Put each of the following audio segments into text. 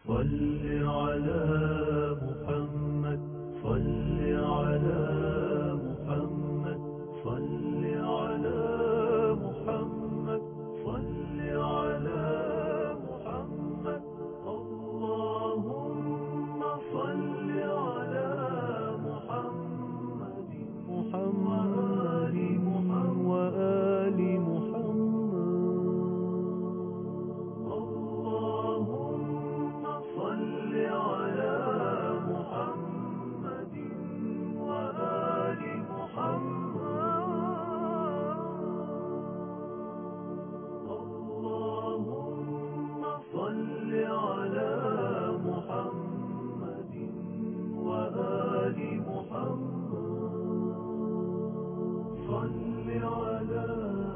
صل على محمد صل على محمد صل على محمد صل على محمد اللهم صل على محمد وآل محمد اللهم صل على محمد وآل محمد اللهم صل على محمد وآل محمد صل على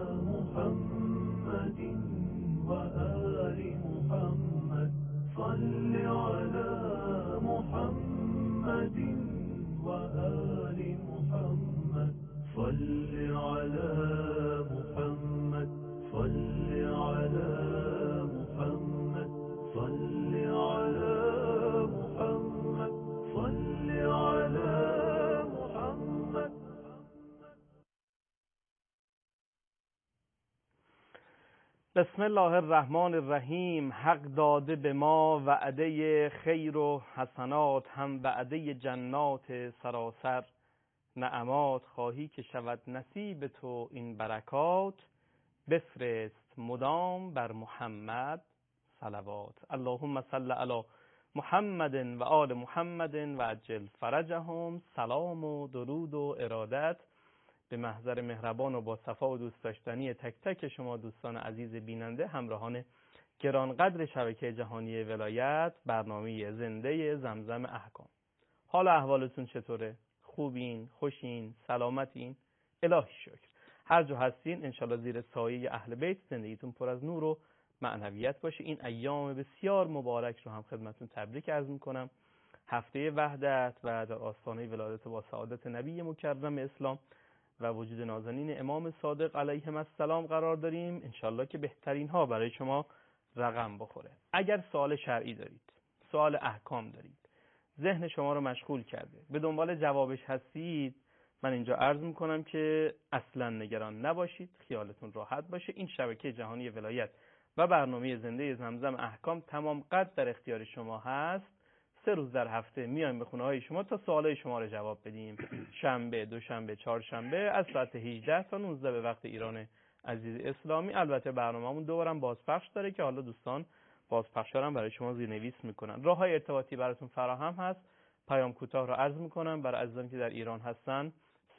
محمد وآل محمد صل على محمد وآل محمد صل على محمد صل على محمد صل على محمد صل على محمد. بسم الله الرحمن الرحیم. حق داده به ما وعده خیر و حسنات، هم وعده جنات سراسر نعمات. خواهی که شود نصیب تو این برکات، بفرست مدام بر محمد صلوات. اللهم صل علی محمد و آل محمد و عجل فرجهم. سلام و درود و ارادت به محضر مهربان و با صفا و دوست داشتنی تک تک شما دوستان عزیز بیننده، همراهان گرانقدر شبکه جهانی ولایت، برنامه زنده زمزم احکام. حال احوالتون چطوره؟ خوبین؟ خوشین؟ سلامتین؟ الهی شکر. هر جا هستین انشالله زیر سایه اهل بیت زندگیتون پر از نور و معنویت باشه. این ایام بسیار مبارک رو هم خدمتون تبریک عرض میکنم. هفته وحدت و در آستانه ولادت با سعادت نبی مکرم اسلام و وجود نازنین امام صادق علیهم السلام قرار داریم. انشالله که بهترین ها برای شما رقم بخوره. اگر سوال شرعی دارید، سوال احکام دارید، ذهن شما رو مشغول کرده، به دنبال جوابش هستید، من اینجا عرض میکنم که اصلا نگران نباشید، خیالتون راحت باشه. این شبکه جهانی ولایت و برنامه زنده زمزم احکام تمام قد در اختیار شما هست. 3 روز در هفته میایم به خونه های شما تا سوالای شما رو جواب بدیم. شنبه، دوشنبه، چهارشنبه از ساعت 18 تا 19 به وقت ایران عزیز اسلامی. البته برنامه‌مون دوبارم بازپخش داره که حالا دوستان بازپخشا رو برای شما زیرنویس میکنن. راه‌های ارتباطی براتون فراهم هست. پیام کوتاه رو عرض میکنم برای عزیزانی که در ایران هستن.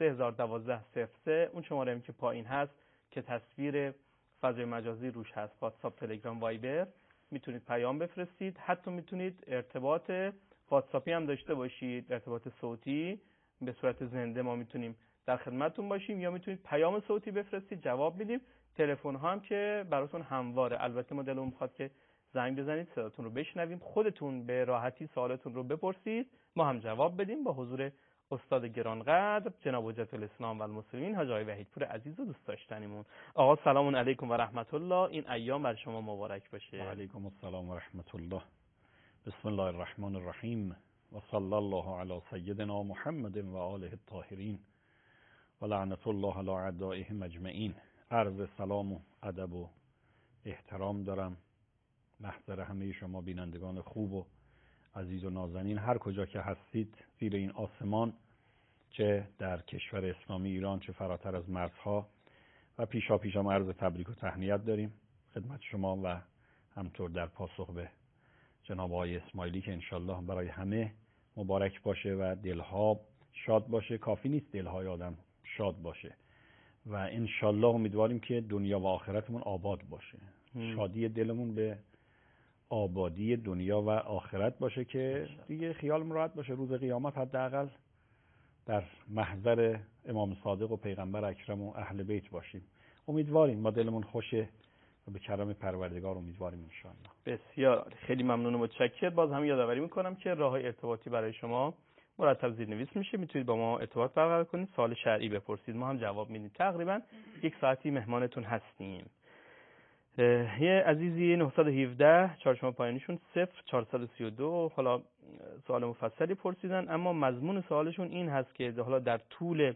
3012 اون شماره که پایین هست که تصویر فضای مجازی روش هست، واتساپ، تلگرام، وایبر، میتونید پیام بفرستید. حتی میتونید ارتباط واتساپی هم داشته باشید، ارتباط صوتی به صورت زنده ما میتونیم در خدمتتون باشیم، یا میتونید پیام صوتی بفرستید جواب میدیم. تلفن ها هم که براتون همواره. البته ما دلمون میخواد که زنگ بزنید، صداتون رو بشنویم، خودتون به راحتی سوالتون رو بپرسید، ما هم جواب بدیم با حضور استاد گرانقدر جناب حجت الاسلام و المسلمین حاج آقای وحیدپور عزیز و دوست داشتنیمون. آقا سلام علیکم و رحمت الله. این ایام بر شما مبارک باشه. و علیکم السلام و رحمت الله. بسم الله الرحمن الرحیم و صلی الله علی سیدنا محمد و آله الطاهرین و لعنت الله علی اعدائهم اجمعین. عرض سلام و ادب و احترام دارم محضر همه شما بینندگان خوب و عزیز و نازنین، هر کجا که هستید زیر این آسمان، چه در کشور اسلامی ایران چه فراتر از مرزها، و پیشا پیشم عرض تبریک و تهنیت داریم خدمت شما و همطور در پاسخ به جناب آقای اسماعیلی که انشالله برای همه مبارک باشه و دلها شاد باشه. کافی نیست دلهای آدم شاد باشه و انشالله امیدواریم که دنیا و آخرتمون آباد باشه. شادی دلمون به آبادی دنیا و آخرت باشه که دیگه خیالمون راحت باشه روز قیامت حداقل در محضر امام صادق و پیغمبر اکرم و اهل بیت باشیم. امیدواریم، ما دلمون خوشه و به کرم پروردگار امیدواریم انشاءالله. بسیار خیلی ممنون و متشکرم. باز هم یادآوری میکنم که راههای ارتباطی برای شما مرتب زیرنویس میشه، میتونید با ما ارتباط برقرار کنید، سوال شرعی بپرسید، ما هم جواب میدیم. تقریبا 1 ساعتی مهمانتون هستیم. یه عزیزی 917 چهارشنبه پایانیشون 0432 حالا سوال مفصلی پرسیدن، اما مضمون سوالشون این هست که حالا در طول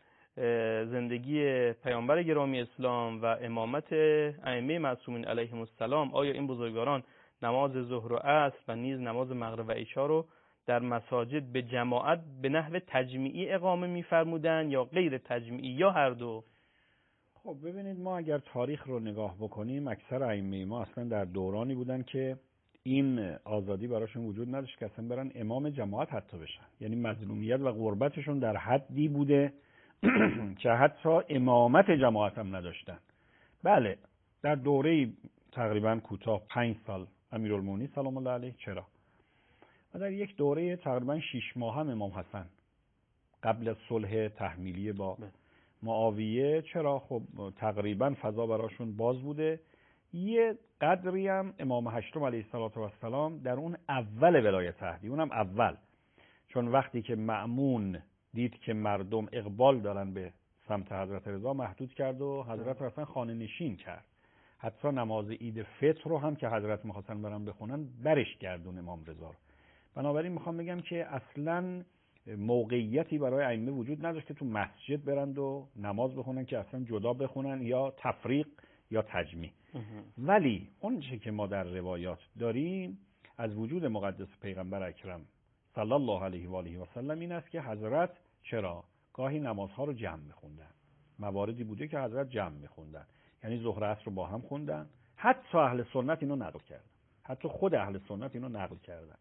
زندگی پیامبر گرامی اسلام و امامت ائمه معصومین علیهم السلام آیا این بزرگواران نماز ظهر و عصر و نیز نماز مغرب و عشا رو در مساجد به جماعت به نحو تجمیعی اقامه می‌فرمودن یا غیر تجمیعی یا هر دو؟ خب ببینید، ما اگر تاریخ رو نگاه بکنیم اکثر ائمه ما اصلا در دورانی بودن که این آزادی براشون وجود نداشت که اصلا برن امام جماعت حتی بشن. یعنی مظلومیت و غربتشون در حدی بوده که حتی امامت جماعت هم نداشتن. بله، در دوره تقریبا کوتاه 5 سال امیرالمومنین سلام الله علیه چرا، و در یک دوره تقریبا 6 ماه هم امام حسن قبل از صلح تحمیلی با معاویه چرا، خب تقریبا فضا براشون باز بوده. یه قدری هم امام هشتم علیه السلام در اون اول ولایت عهدی، اونم اول، چون وقتی که مأمون دید که مردم اقبال دارن به سمت حضرت رضا محدود کرد و حضرت رو اصلا خانه نشین کرد. حتی نماز عید فطر رو هم که حضرت می‌خواستن برن بخونن برش گردون امام رضا رو. بنابراین میخوام بگم که اصلا موقعیتی برای ائمه وجود نداشت که تو مسجد برند و نماز بخونن که اصلا جدا بخونن یا تفریق یا تجمیع. ولی اون چه که ما در روایات داریم از وجود مقدس پیغمبر اکرم صلی الله علیه و آله و سلم این است که حضرت چرا گاهی نمازها رو جمع میخوندن. مواردی بوده که حضرت جمع میخوندن، یعنی ظهر عصر رو با هم خوندن. حتی اهل سنت اینو نقل کردن، حتی خود اهل سنت اینو نقل کردن.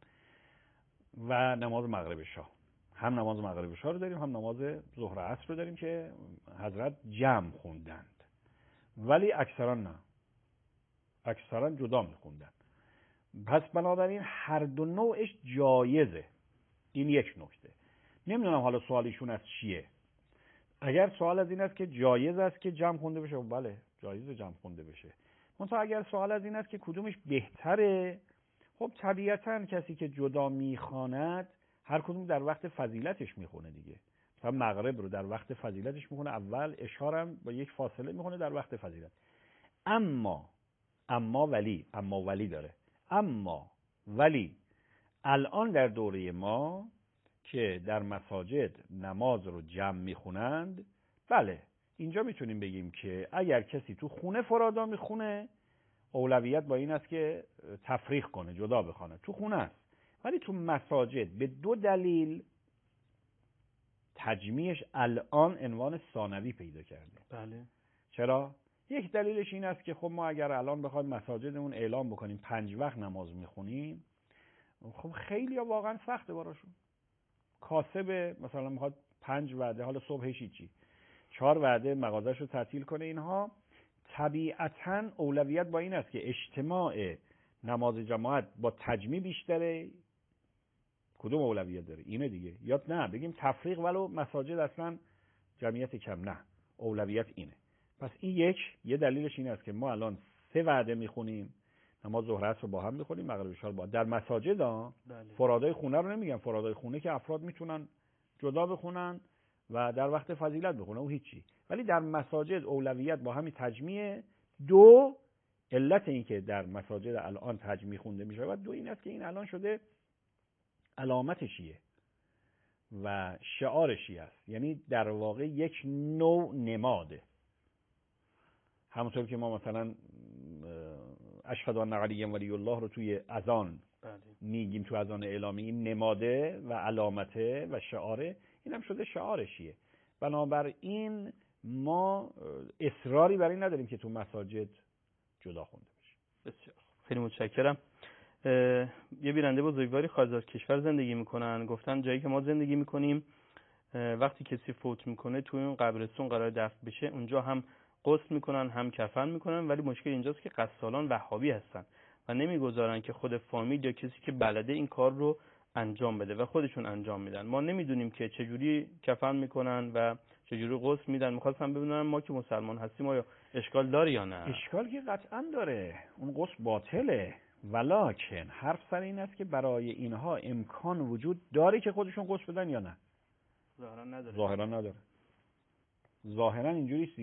و نماز مغرب شاه، هم نماز مغرب شاه رو داریم، هم نماز ظهر عصر رو داریم که حضرت جمع خوندند. ولی اکثرا نه، اکثرا جدا میخوندن. پس بنابراین هر دو نوعش جایزه. این یک نکته. نمیدونم حالا سوالیشون از چیه. اگر سوال از این است که جایز است که جمع خونده بشه، بله جایزه جمع خونده بشه. منتها اگر سوال از این است که کدومش بهتره، خب طبیعتاً کسی که جدا میخواند هر کدوم در وقت فضیلتش میخونه دیگه. مثلا مغرب رو در وقت فضیلتش میخونه اول، عشا هم با یک فاصله میخونه در وقت فضیلت. اما ولی داره. ولی الان در دوره ما که در مساجد نماز رو جمع میخونند، بله اینجا میتونیم بگیم که اگر کسی تو خونه فرادا میخونه اولویت با این است که تفریق کنه، جدا بخونه، تو خونه است. ولی تو مساجد به دو دلیل تجمیعش الان عنوان ثانوی پیدا کرده. بله. چرا؟ یک دلیلش این است که خب ما اگر الان بخوایم مساجدمون اعلام بکنیم 5 وقت نماز میخونیم، خب خیلی ها واقعا سخته براشون. کاسب مثلا میخواد 5 وعده، حالا صبحش چی 4 وعده مغازش رو تعطیل کنه، اینها طبیعتاً اولویت با این است که اجتماع نماز جماعت با تجمیع بیشتره. کدوم اولویت داره؟ اینه دیگه. یا نه بگیم تفریق ولو مساجد اصلا جمعیت کم، نه اولویت اینه. پس این یه دلیلش این است که ما الان 3 وعده میخونیم، نماز ظهر عصر رو با هم میخونیم، مغرب عشا رو با در مساجد ها. فرادای خونه رو نمیگم، فرادای خونه که افراد میتونن جدا بخونن و در وقت فضیلت بخونن او هیچی. ولی در مساجد اولویت با همین تجمیع. دو علت این که در مساجد الان تجمیع خونده میشه و دو این است که این الان شده علامت شیعه و شعار شیعه است. یعنی در واقع یک نوع نماده. همونطور که ما مثلا اشهد ان علی ولی الله رو توی اذان میگیم، تو اذان اعلامی، این نماده و علامته و شعاره، این هم شده شعار شیعه. بنابراین ما اصراری بر این نداریم که تو مساجد جدا خونده بشه. بسیار خیلی متشکرم. یه بیننده بزرگواری خارج از کشور زندگی میکنن، گفتن جایی که ما زندگی میکنیم وقتی کسی فوت میکنه توی اون قبرستون قرار دفن بشه، اونجا هم غسل میکنن هم کفن میکنن، ولی مشکل اینجاست که قصالان وهابی هستن و نمیگذارن که خود فامیل یا کسی که بلده این کار رو انجام بده و خودشون انجام میدن. ما نمیدونیم که چجوری کفن میکنن و چجوری غسل میدن. میخواستم ببینم ما که مسلمان هستیم آیا اشکال داره یا نه؟ اشکال که قطعا داره، اون غسل باطله. ولکن حرف سر این است که برای اینها امکان وجود داره که خودشون غسل بدن یا نه؟ ظاهرا نداره. ظاهرا اینجوریه دیگه.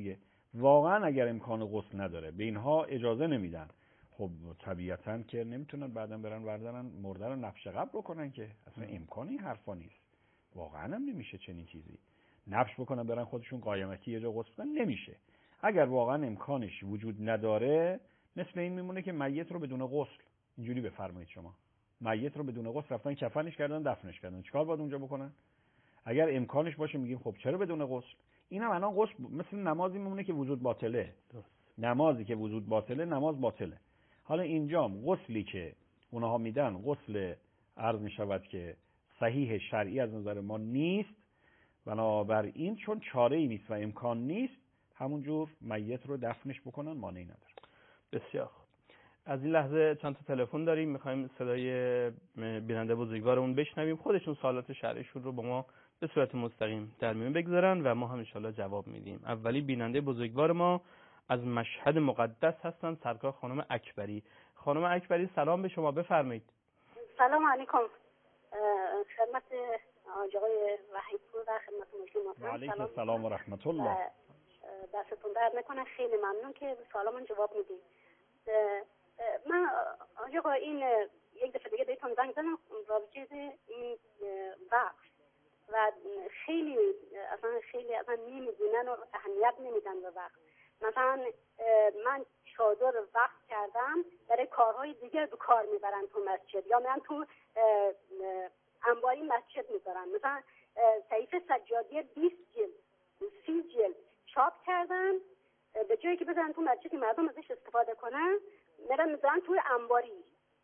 واقعا اگر امکان غسل نداره به اینها اجازه نمیدن، خب طبیعتاً که نمیتونن بعداً برن بردارن مرده رو نفش قبر بکنن که اصلا امکانی این حرفا نیست. واقعا هم نمیشه چنین چیزی نفش بکنن برن خودشون قایمکی یه جا غسل کنن، نمیشه. اگر واقعا امکانش وجود نداره مثل این میمونه که میت رو بدون غسل، اینجوری بفرمایید شما، میت رو بدون غسل رفتن کفنش کردن دفنش کردن، چیکار باید اونجا بکنن؟ اگر امکانش باشه میگیم خب چرا بدون غسل؟ اینم الان غسل مثل نمازی میمونه که وجود باطله. نمازی که وجود باطله، نماز باطله. حالا اینجام غسلی که اونها میدن غسل عرض میشود که صحیح شرعی از نظر ما نیست، بنابراین چون چاره‌ای نیست و امکان نیست همونجور میت رو دفنش بکنن، مانعی نداره. بسیار خوب. از این لحظه چند تا تلفن داریم، میخوایم صدای بیننده بزرگوارمون بشنویم، خودشون سوالات شرعیشون رو با ما به صورت مستقیم در میون بگذارن و ما هم انشالله جواب میدیم. اولی بیننده بزرگوار ما از مشهد مقدس هستن، سرکار خانم اکبری. خانم اکبری سلام به شما، بفرمایید. سلام علیکم، خدمت آقای وحیدپور و خدمت مجلس. و علیکم السلام و رحمت الله. دستتون درد نکنه، خیلی ممنون که سوالمون جواب میدید. من آقا این یک دفعه دیگه بهتون زنگ زدم راجع به این وقت و خیلی اصلا نمیدونن و اهمیت نمیدن به وقت. مثلا من چادر وقت کردم برای کارهای دیگه به کار میبرن تو مسجد، یا من تو انباری مسجد میبرن. مثلا صحیفه سجادی 20 جلد 30 جلد چاپ کردن، به جایی که بزنن تو مسجد مردم ازش استفاده کنن میرن میذارن تو انباری،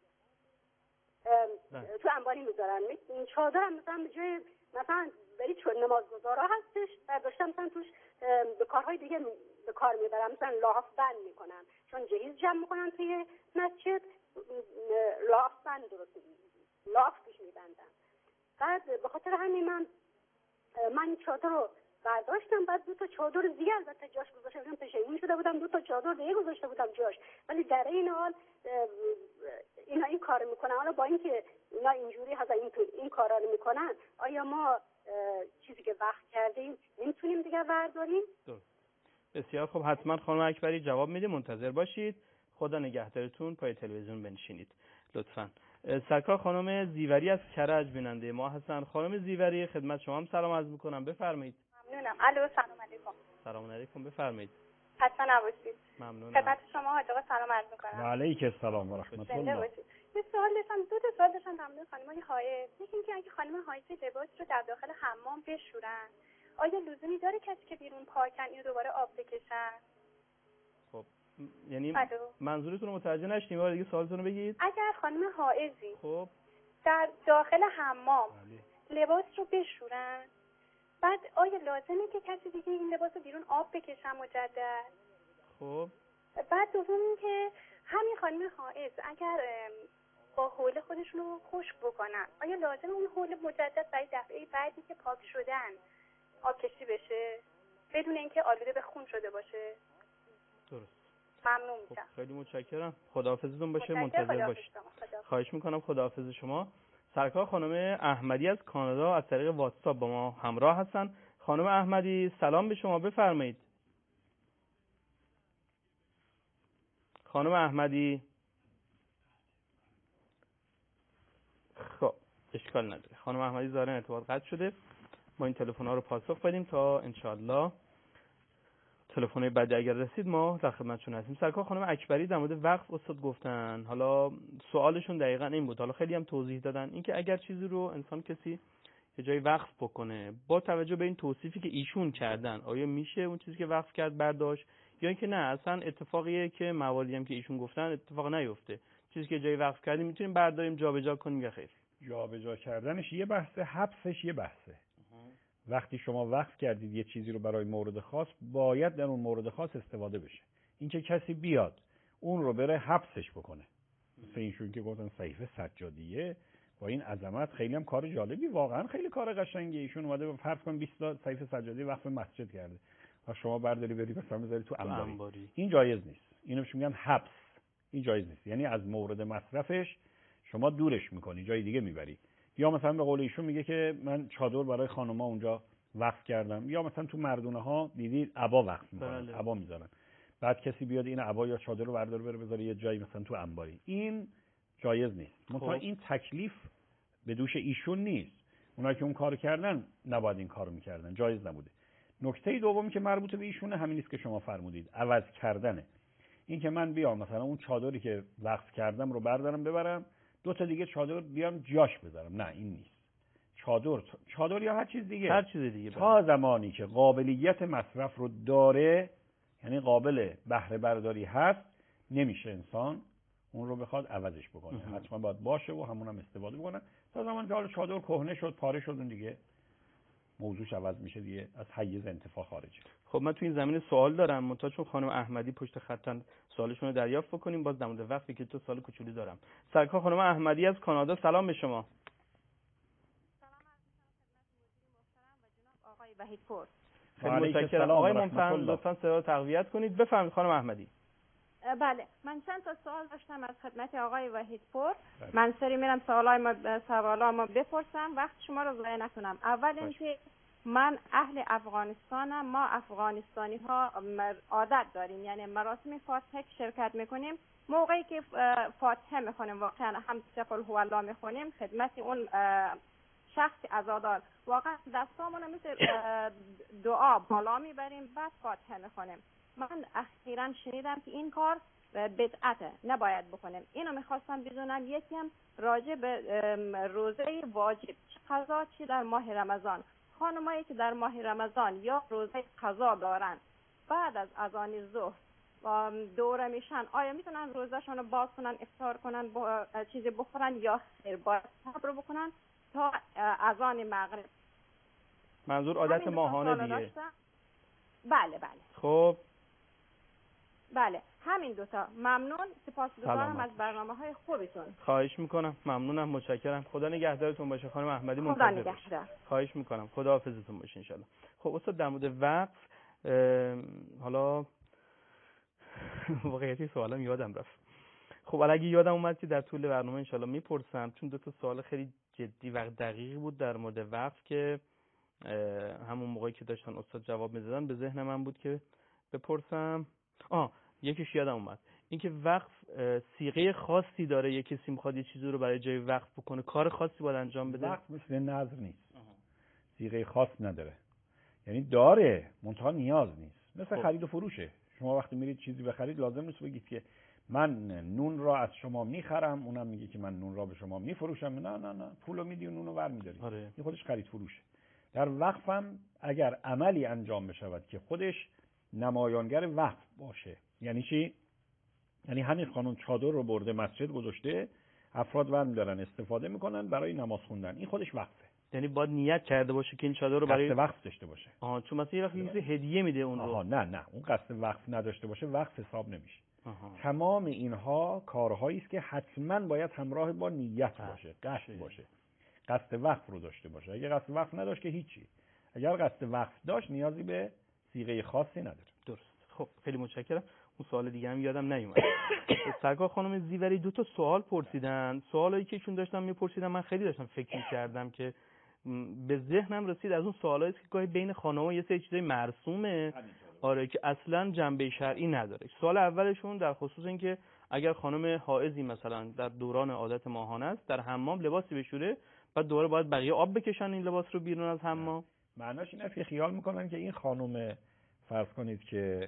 تو انباری میذارن. چادر هم مثلا به جای مثلا برای چون نمازگزارا هستش برداشتم مثلا توش به کارهای دیگه به کار میبرن، مثلا لاف بند میکنن، چون جهیز جمع میکنن توی مسجد، لاف بند لاف توش میبندن. بعد به خاطر همین من چادر رو برداشتم، بعد 2 تا چادر دیگه البته جاش گذاشتم، پشیمون شده بودم 2 تا چادر دیگه گذاشته بودم جاش، ولی در این حال اینا این کار میکنن. حالا با اینکه اینا اینجوری هست این کارا رو میکنن، آیا ما چیزی که وقت کردیم نمیتونیم دیگه برداریم؟ بسیار خب، حتما خانم اکبری جواب میده، منتظر باشید. خدا نگهدارتون، پای تلویزیون بنشینید لطفاً. سرکار خانم زیوری از کرج بیننده ما هستن. خانم زیوری خدمت شما هم سلام عرض میکنم، بفرمایید. ممنونم. الو، سلام علیکم. سلام علیکم، بفرمایید. خسته نباشید. ممنونم. خدمت شما حاج آقا سلام عرض میکنم. و علیکم السلام و رحمت الله. یه سوال داشتم، 2 تا سوال داشتم در مورد خانم‌های حائض. یکی اینکه اگه خانم حائض لباس رو در داخل حمام بشورن، آیا لزومی داره کسی که بیرون پاکن اینو دوباره آب بکشن؟ خب یعنی منظورتون رو متوجه نشدیم، بار دیگه سوالتون رو بگید. اگر خانم حائضی خب در داخل حمام لباس رو بشورن، بعد آیا لازمه که کسی دیگه این لباس رو بیرون آب بکشن مجدد؟ خب بعد دوم اینکه همین خانم حائض اگر با حوله خودشون رو خشک بکنن، آیا لازمه اون حوله مجدد برای دفعه بعدی که پاک شدن آب کشی بشه بدون اینکه آلوده به خون شده باشه؟ درست. ممنون میشم. خب خیلی متشکرم، خداحافظتون باشه، منتظر باشید. خواهش میکنم، خداحافظ شما. سرکار خانم احمدی از کانادا از طریق واتساپ با ما همراه هستن. خانم احمدی سلام به شما، بفرمایید. خانم احمدی. خب اشکال نداره، خانم احمدی ظاهرا ارتباط قطع شده. ما این تلفن ها رو پاسخ بدیم تا انشالله تلفن بعدی اگر رسید ما در خدمتشون هستیم. سرکار خانم اکبری در مورد وقف استاد گفتن، حالا سوالشون دقیقاً این بود، حالا خیلی هم توضیح دادن، اینکه اگر چیزی رو انسان کسی یه جای وقف بکنه با توجه به این توصیفی که ایشون کردن، آیا میشه اون چیزی که وقف کرد برداشت، یا اینکه نه اصلا اتفاقیه که مواردی هم که ایشون گفتن اتفاق نیفته، چیزی که جای وقف کردیم میتونیم برداریم جابجا کنیم یا خیر؟ جابجا کردنش یه بحثه، حبسش یه بحثه. وقتی شما وقف کردید یه چیزی رو برای مورد خاص، باید در اون مورد خاص استفاده بشه. اینکه کسی بیاد اون رو بره حبسش بکنه، مثل اینشون که گفتن صحیفه سجادیه با این عظمت، خیلی هم کار جالبی، واقعا خیلی کار قشنگی. ایشون اومده فرض کن 20 تا صحیفه سجادیه وقف مسجد کرده و شما برداری بری مثلا بذاری تو انباری. این جایز نیست، اینو میگن حبس، این جایز نیست. یعنی از مورد مصرفش شما دورش میکنی، جای دیگه میبری. یا مثلا به قول ایشون میگه که من چادر برای خانوما اونجا وقف کردم، یا مثلا تو مردونه ها دیدید عبا وقف میکنن، عبا میذارن، بعد کسی بیاد این عبا یا چادر رو برداره بره بذاره یه جایی مثلا تو انباری، این جایز نیست. مثلا این تکلیف به دوش ایشون نیست، اونایی که اون کارو کردن نباید این کارو میکردن، جایز نبوده. نکته دومی که مربوط به ایشونه همین است که شما فرمودید، عوض کردنه. این که من بیام مثلا اون چادری که وقف کردم رو بردارم ببرم 2 تا دیگه چادر بیام جاش بذارم، نه این نیست. چادر یا هر چیز دیگه تا زمانی که قابلیت مصرف رو داره، یعنی قابل بهره برداری هست، نمیشه انسان اون رو بخواد عوضش بکنه. حتما باید باشه و همون هم استفاده بکنن. تا زمانی که حالا چادر کهنه شد، پاره شد، اون دیگه موضوعش عوض میشه، دیگه از حیز انتفاع خارجه. خب من تو این زمینه سوال دارم، منتها چون خانم احمدی پشت خطن سوالشون رو دریافت بکنیم، باز در مورد وقتی که تو سوال کوچولی دارم. سرکار خانم احمدی از کانادا، سلام به شما. آقای وحیدپور. خیلی متشکرم. آقای ممتحن لطفاً صدا رو تقویت کنید. بفرمایید خانم احمدی. بله، من چند تا سوال داشتم از خدمت آقای وحیدپور. من سری میرم سوالامو بپرسم، وقت شما رو ضایع نکنم. اول اینکه من اهل افغانستانم، ما افغانستانی ها عادت داریم، یعنی مراسم فاتحه شرکت میکنیم. موقعی که فاتحه میخونیم واقعا هم قل هو الله میخونیم خدمت اون شخص عزادار، واقعا دستامون رو مثل دعا بالا میبریم، بعد فاتحه میخونیم. من اخیراً شنیدم که این کار بدعته، نباید بکنیم. اینو میخواستم بدونم. یکی هم راجع به روزه واجب، چه قضا چی در ماه رمضان. خانمایی که در ماه رمضان یا روزه قضا دارن بعد از اذان ظهر دوره میشن، آیا میتونن روزهشون رو باز کنن، افطار کنن، چیزی بخورن، یا خیر باید صبر بکنن تا اذان مغرب؟ منظور عادت ماهانه دیگه. بله. خب بله، همین دوتا. ممنون، سپاسگزارم از برنامه‌های خوبتون. خواهش میکنم، ممنونم، متشکرم. خدا نگهدارتون باشه خانم احمدی. خدا نگهدار. خواهش میکنم، خدا حافظتون باشه ان شاءالله. خب استاد در مورد وقف، حالا واقعیتی سوالم یادم رفت. خب اگه یادم اومد که در طول برنامه ان شاءالله میپرسم، چون دو تا سوال خیلی جدی و دقیقی بود در مورد وقف که همون موقعی که داشتن استاد جواب میدادن به ذهن من بود که بپرسم. یکیش یادم اومد، اینکه وقف صیغه خاصی داره، یه کسی میخواد یه چیزی رو برای جای وقف بکنه، کار خاصی باید انجام بده. وقف مثل نذر نیست، صیغه خاص نداره، یعنی داره منتها نیاز نیست. مثل خرید و فروشه. شما وقتی میرید چیزی بخرید لازم نیست بگید که من نون را از شما میخرم، اونم میگه که من نون را به شما میفروشم. نه، پولو میدی و نونو برمیداری. این خودش خرید فروشه. در وقفم اگر عملی انجام بشود که خودش نمایانگر وقف باشه، یعنی چی؟ یعنی همین خانم چادر رو برده مسجد گذاشته، افراد برمی‌دارن استفاده میکنن برای نماز خوندن، این خودش وقفه. یعنی باید نیت کرده باشه که این چادر رو برای قصد وقف داشته باشه. چون مثلا یه وقتی هدیه میده اون رو. نه اون قصد وقف نداشته باشه وقف حساب نمیشه. تمام اینها کارهایی است که حتما باید همراه با نیت باشه، قصد باشه، قصد وقف رو داشته باشه. اگه قصد وقف نداشت که هیچی. اگر قصد وقف داشت نیازی به صیغه خاصی نداره. درست. خب خیلی متشکرم. اون سوال دیگه هم یادم نیومد. سرکار خانم زیوری 2 تا سوال پرسیدن. سوالایی که ایشون داشتن میپرسیدن من خیلی داشتم فکر می‌کردم که به ذهنم رسید از اون سوالایی که گاهی بین خانم‌ها یه سری چیزای مرسومه، که اصلا جنبه شرعی نداره. سوال اولشون در خصوص این که اگر خانم حائضی مثلا در دوران عادت ماهانه است در حمام لباسی بشوره، بعد دوباره باید بقیه آب بکشن این لباس رو بیرون از حمام. معناش این است که خیال میکنن که این خانم، فرض کنید که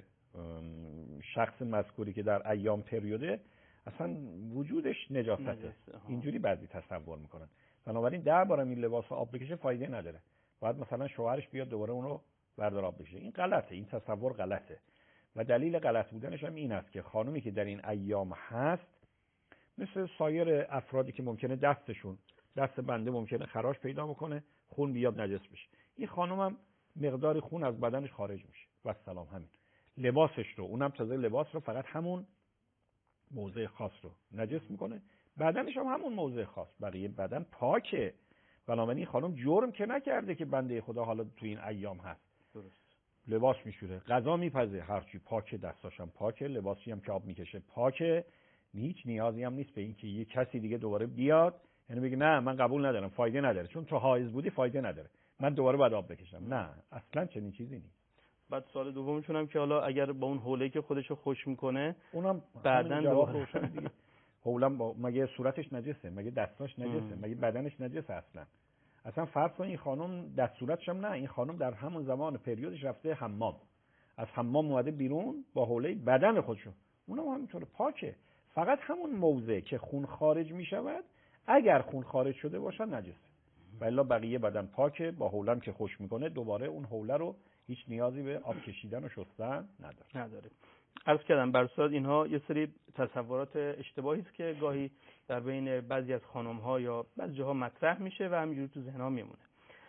شخص مذکوری که در ایام پریوده اصلا وجودش نجاسته، اینجوری بعضی تصور میکنن. بنابراین درباره این لباس آب بکشه فایده نداره، باید مثلا شوهرش بیاد دوباره اونو بردار آب بکشه. این غلطه، این تصور غلطه. و دلیل غلط بودنش هم این است که خانومی که در این ایام هست مثل سایر افرادی که ممکنه دست بنده ممکنه خراش پیدا بکنه، خون بیاد نجس بشه، این خانم هم مقدار خون از بدنش خارج میشه و سلام. همین لباسش رو، اونم تازه لباس رو فقط همون موضع خاص رو نجس میکنه، بدنش هم همون موضع خاص، بقیه بدن پاکه. بنابراین خانم جرم که نکرده که بنده خدا حالا تو این ایام هست. درست. لباس میشوره، غذا میپزه، هرچی پاکه، دستاشم پاکه، لباسی هم که آب میکشه پاکه. هیچ نیازی هم نیست به این که یه کسی دیگه دوباره بیاد یعنی بگه نه من قبول ندارم، فایده نداره، چون تو حائض بودی فایده نداره. من دوباره باید آب بکشم. نه اصلا چنین چیزی نیست. بعد سوال دومشون هم که حالا اگر با اون حوله که خودشو خوش میکنه اونم بعدن جواب روشن دیگه. حولم با مگه صورتش نجسه؟ مگه دستاش نجسه؟ مگه بدنش نجسه؟ اصلا فرض کن این خانم دست صورتش هم نه، این خانم در همون زمان پریودش رفته حمام، از حمام اومده بیرون با حوله بدن خودشو، اونم همینطوره پاکه. فقط همون موضع که خون خارج میشود اگر خون خارج شده باشه نجسه، والا بقیه بدن پاکه. با حولم که خوش میکنه دوباره اون حوله رو هیچ نیازی به آب کشیدن و شستن نداره. عرض کردم برصورت اینها یه سری تصورات اشتباهی است که گاهی در بین بعضی از خانم‌ها یا بعضی جاها مطرح میشه و همینجوری تو ذهن‌ها میمونه.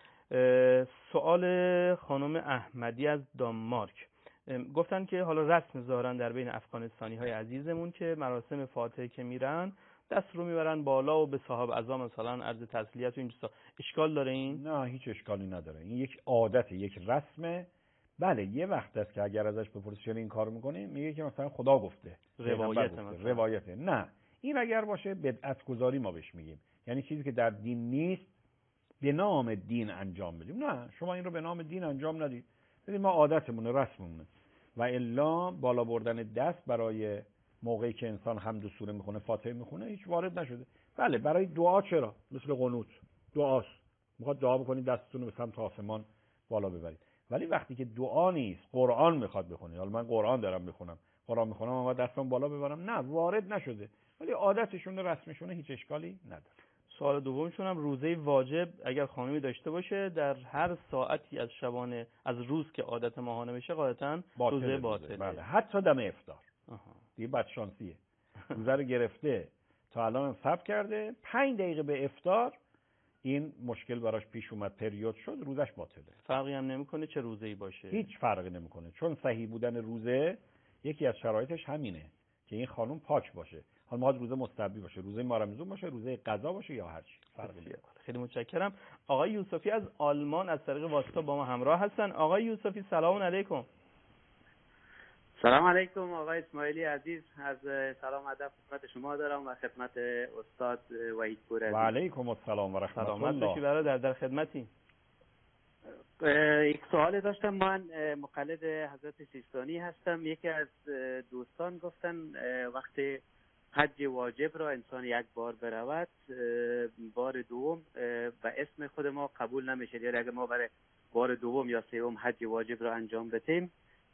سوال خانم احمدی از دانمارک، گفتن که حالا رسم ظاهرا در بین افغانستانی‌های عزیزمون که مراسم فاتحه که میرن دست رو میبرن بالا و به صاحب اعظم مثلا عرض تسلیت و این چیزا، اشکال داره این؟ نه هیچ اشکالی نداره. این یک عادت، یک رسمه. بله یه وقت است که اگر ازش بپرسی چرا این کارو میکنی میگه که مثلا خدا گفته، روایته. نه این اگر باشه بدعت گذاری ما بهش میگیم، یعنی چیزی که در دین نیست به نام دین انجام بدیم. نه شما این رو به نام دین انجام ندید، ببین ما عادتمونه، رسممونه. و الا بالا بردن دست برای موقعی که انسان حمد و سوره میخونه، فاتحه میخونه، هیچ وارد نشده. بله برای دعا چرا، مثل قنوت دعاست، میخواد دعا بکنید دستتون رو به سمت آسمان بالا ببرید. ولی وقتی که دعا نیست، قرآن میخواد بخونید، حالا من قرآن دارم میخونم، اما دستم بالا ببرم، نه وارد نشده. ولی عادتشون رسمشونه، هیچ اشکالی نداره. سوال دومشون هم روزه واجب اگر خانمی داشته باشه در هر ساعتی از شبانه از روز که عادت ماهانه بشه قاعدتاً روزه باطله. بله حتی دم افطار. دیگه بدشانسیه. روزه رو گرفته تا الان هم صبر کرده، 5 دقیقه به افطار این مشکل براش پیش اومد، پریود شد، روزش باطله. فرقی هم نمیکنه چه روزه‌ای باشه. هیچ فرقی نمیکنه، چون صحیح بودن روزه یکی از شرایطش همینه که این خانم پاک باشه. حالا ما روزه مستحبی باشه، روزه مارمزون باشه، روزه قضا باشه یا هر چی، فرقی نمیکنه. خیلی متشکرم. آقای یوسفی از آلمان از طریق واتساپ با ما همراه هستن. آقای یوسفی سلام علیکم. سلام علیکم آقای اسماعیلی عزیز، از سلام ادب خدمت شما دارم و خدمت استاد وحید پور عزیز. و علیکم السلام و رحمت الله. سلامت باشی برادر، در خدمتی. یک سوال داشتم. من مقلد حضرت سیستانی هستم. یکی از دوستان گفتن وقتی حج واجب را انسان یک بار برود، بار دوم و اسم خود ما قبول نمیشه، یعنی اگر ما برای بار دوم یا سوم حج واجب را انجام بدیم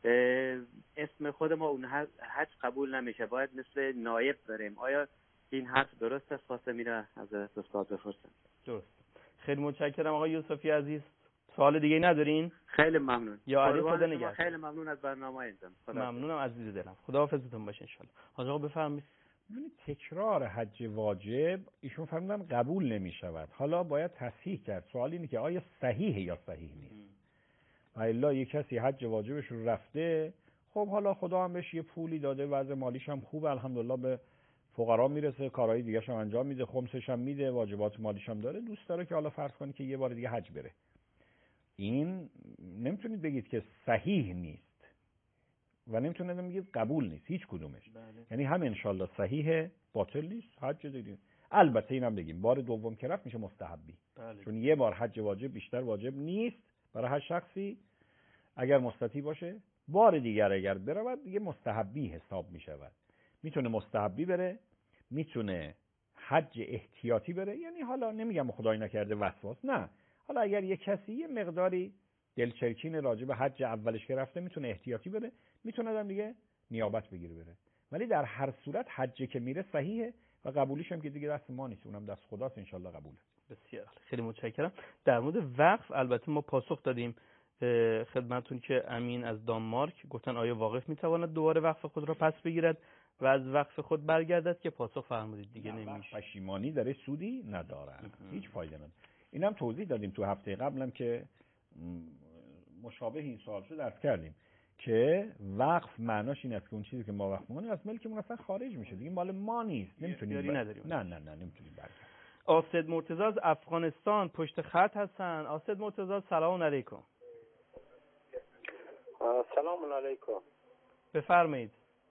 اسم خود ما اون حج قبول نمیشه، باید مثل نایب بریم. آیا این حرف درست است؟ خواسته میره از استاد بپرسم. درست. خیلی متشکرم آقای یوسفی عزیز. سوال دیگه ندارین؟ خیلی ممنون. یا علی خدا نگهدار. خیلی ممنون از برنامه‌تون. ممنونم عزیز دلم. خداحافظتون باشه ان شاء الله. حاج آقا بفرمایید. تکرار حج واجب ایشون فرمودن قبول نمیشود. حالا باید تصحیح کرد. سوال اینه که آیا صحیحه یا صحیح نیست. و الا یک کسی حج واجبش رو رفته، خب حالا خدا هم بهش یه پولی داده، وضع مالیش هم خوبه الحمدلله، به فقرا میرسه، کارهای دیگه هم انجام میده، خمسش هم میده، واجبات مالیش هم داره، دوست داره که حالا فرض کنی که یه بار دیگه حج بره. این نمیتونید بگید که صحیح نیست و نمیتونید بگید قبول نیست، هیچ کدومش. یعنی هم انشالله صحیح، باطل نیست، حج دیگه. البته اینم بگیم بار دوم که رفت میشه مستحبی. چون یه بار حج واجب بیشتر واجب نیست برای هر شخصی اگر مستطیع باشه. بار دیگر اگر بره دیگه مستحبی حساب میشود. میتونه مستحبی بره، میتونه حج احتیاطی بره، یعنی حالا نمیگم خدای نکرده وسواس، نه، حالا اگر یه کسی یه مقداری دلچرکین راجع به حج اولش که رفته میتونه احتیاطی بره، میتونه آدم دیگه نیابت بگیره بره. ولی در هر صورت حج که میره صحیحه و قبولیش هم که دیگه دست ما نیست، اونم دست خداست، ان شاءالله قبوله. بسیار خیلی متشکرم. در مورد وقف البته ما پاسخ دادیم خدمتون که امین از دانمارک گفتن آیا واقف میتواند دوباره وقف خود را پس بگیرد و از وقف خود برگردد، که پاسخ فرمودید دیگه نمیشه. پشیمانی داره، سودی نداره، هیچ فایده نداره. اینم توضیح دادیم تو هفته قبلم که مشابه این سوال شد، عرض کردیم که وقف معناش این است که اون چیزی که ما وقف می‌کنیم از ملکمون اصلا خارج میشه، دیگه مال ما نیست، نمیتونیم نداریم. نه نمیتونیم برگردیم. آسد مرتضی از افغانستان پشت خط هستن. آسد مرتضی سلام علیکم. سلام علیکم. بفرمایید.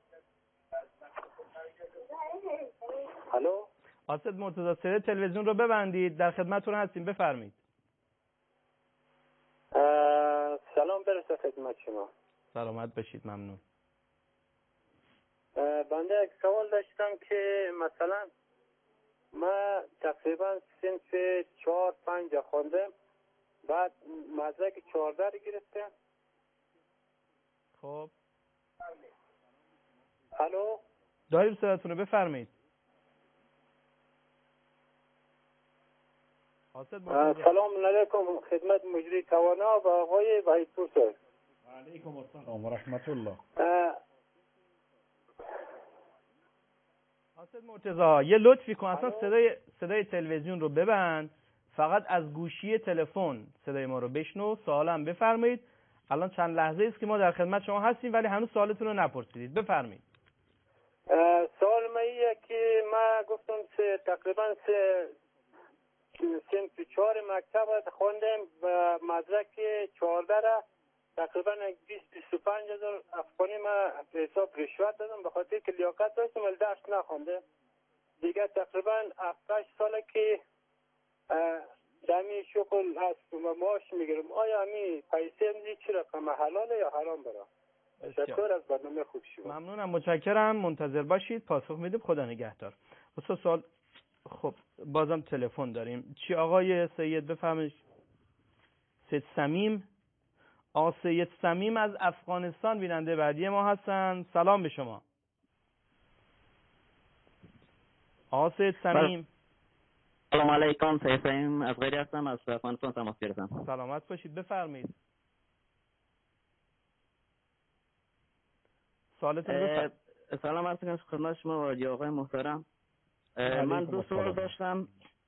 الو آسد مرتضی صدای تلویزیون رو ببندید، در خدمتتون هستیم، بفرمایید. برسه خدمت شما. سلامت باشید. ممنون. بنده یک سوال داشتم که مثلا ما تقریبا صنف 4-5 خوندم، بعد مدرک 14 رو گرفتم. خب الو داریم صداتون رو، بفرمایید. سلام علیکم خدمت مجری توانا و آقای وحیدپور صاحب. و علیکم السلام و رحمت الله. حاسد مرتضی یه لطفی کن، اصلا صدای تلویزیون رو ببند، فقط از گوشی تلفن صدای ما رو بشنو. سوالم بفرمایید. الان چند لحظه است که ما در خدمت شما هستیم ولی هنوز سوالتون رو نپرسیدید. بفرمایید. سوال ما ایه که ما گفتم تقریبا صنف 4 مکتب خوندم و مدرک 14 را تقریبا 20-25 هزار افغانی ما به حساب رشوت دادم به خاطر که لیاقت داشتم ولی درس نخونده. دیگه تقریبا 7-8 ساله که دمی شغل هست و معاش میگیرم. آیا همی پیسه امزی چی رقم حلاله یا حرام برام؟ تشکر از برنامه خوب شما. ممنونم، متشکرم. منتظر باشید، پاسخ میدیم. خدا نگهدار. استاد سوال. خب بازم تلفن داریم. چی آقای سید بفرمایید. سید صمیم. آقا سید صمیم از افغانستان بیننده بعدی ما هستن. سلام به شما. آقا سید صمیم. سلام علیکم. سید صمیم از غیری هستم، از افغانستان تماس گرفتم. سلامت باشید، بفرمایید. سوالتون بفرمایید. سلام عرض می‌کنم خدمت شما و آقای محترم. من دو سوال داشتم.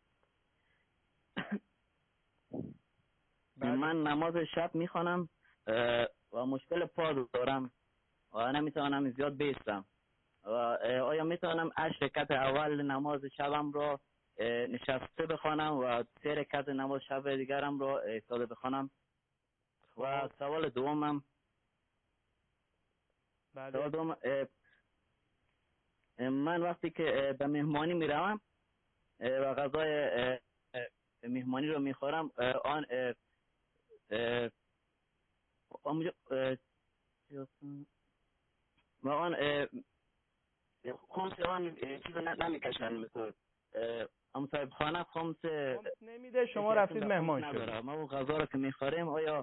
من نماز شب میخوانم و مشکل پا دارم و نمیتوانم زیاد بیستم و آیا میتوانم 8 رکعت اول نماز شبم را نشسته بخوانم و 3 رکعت نماز شب دیگرم را ایستاده بخوانم؟ و سوال دومم من وقتی که به مهمانی میروم و غذای مهمانی رو میخورم آن خمس آن چیز نمیکشن، مثل صاحب خانه خمس نمیده. شما رفتید مهمان شدید. ما اون غذا رو که میخوریم آیا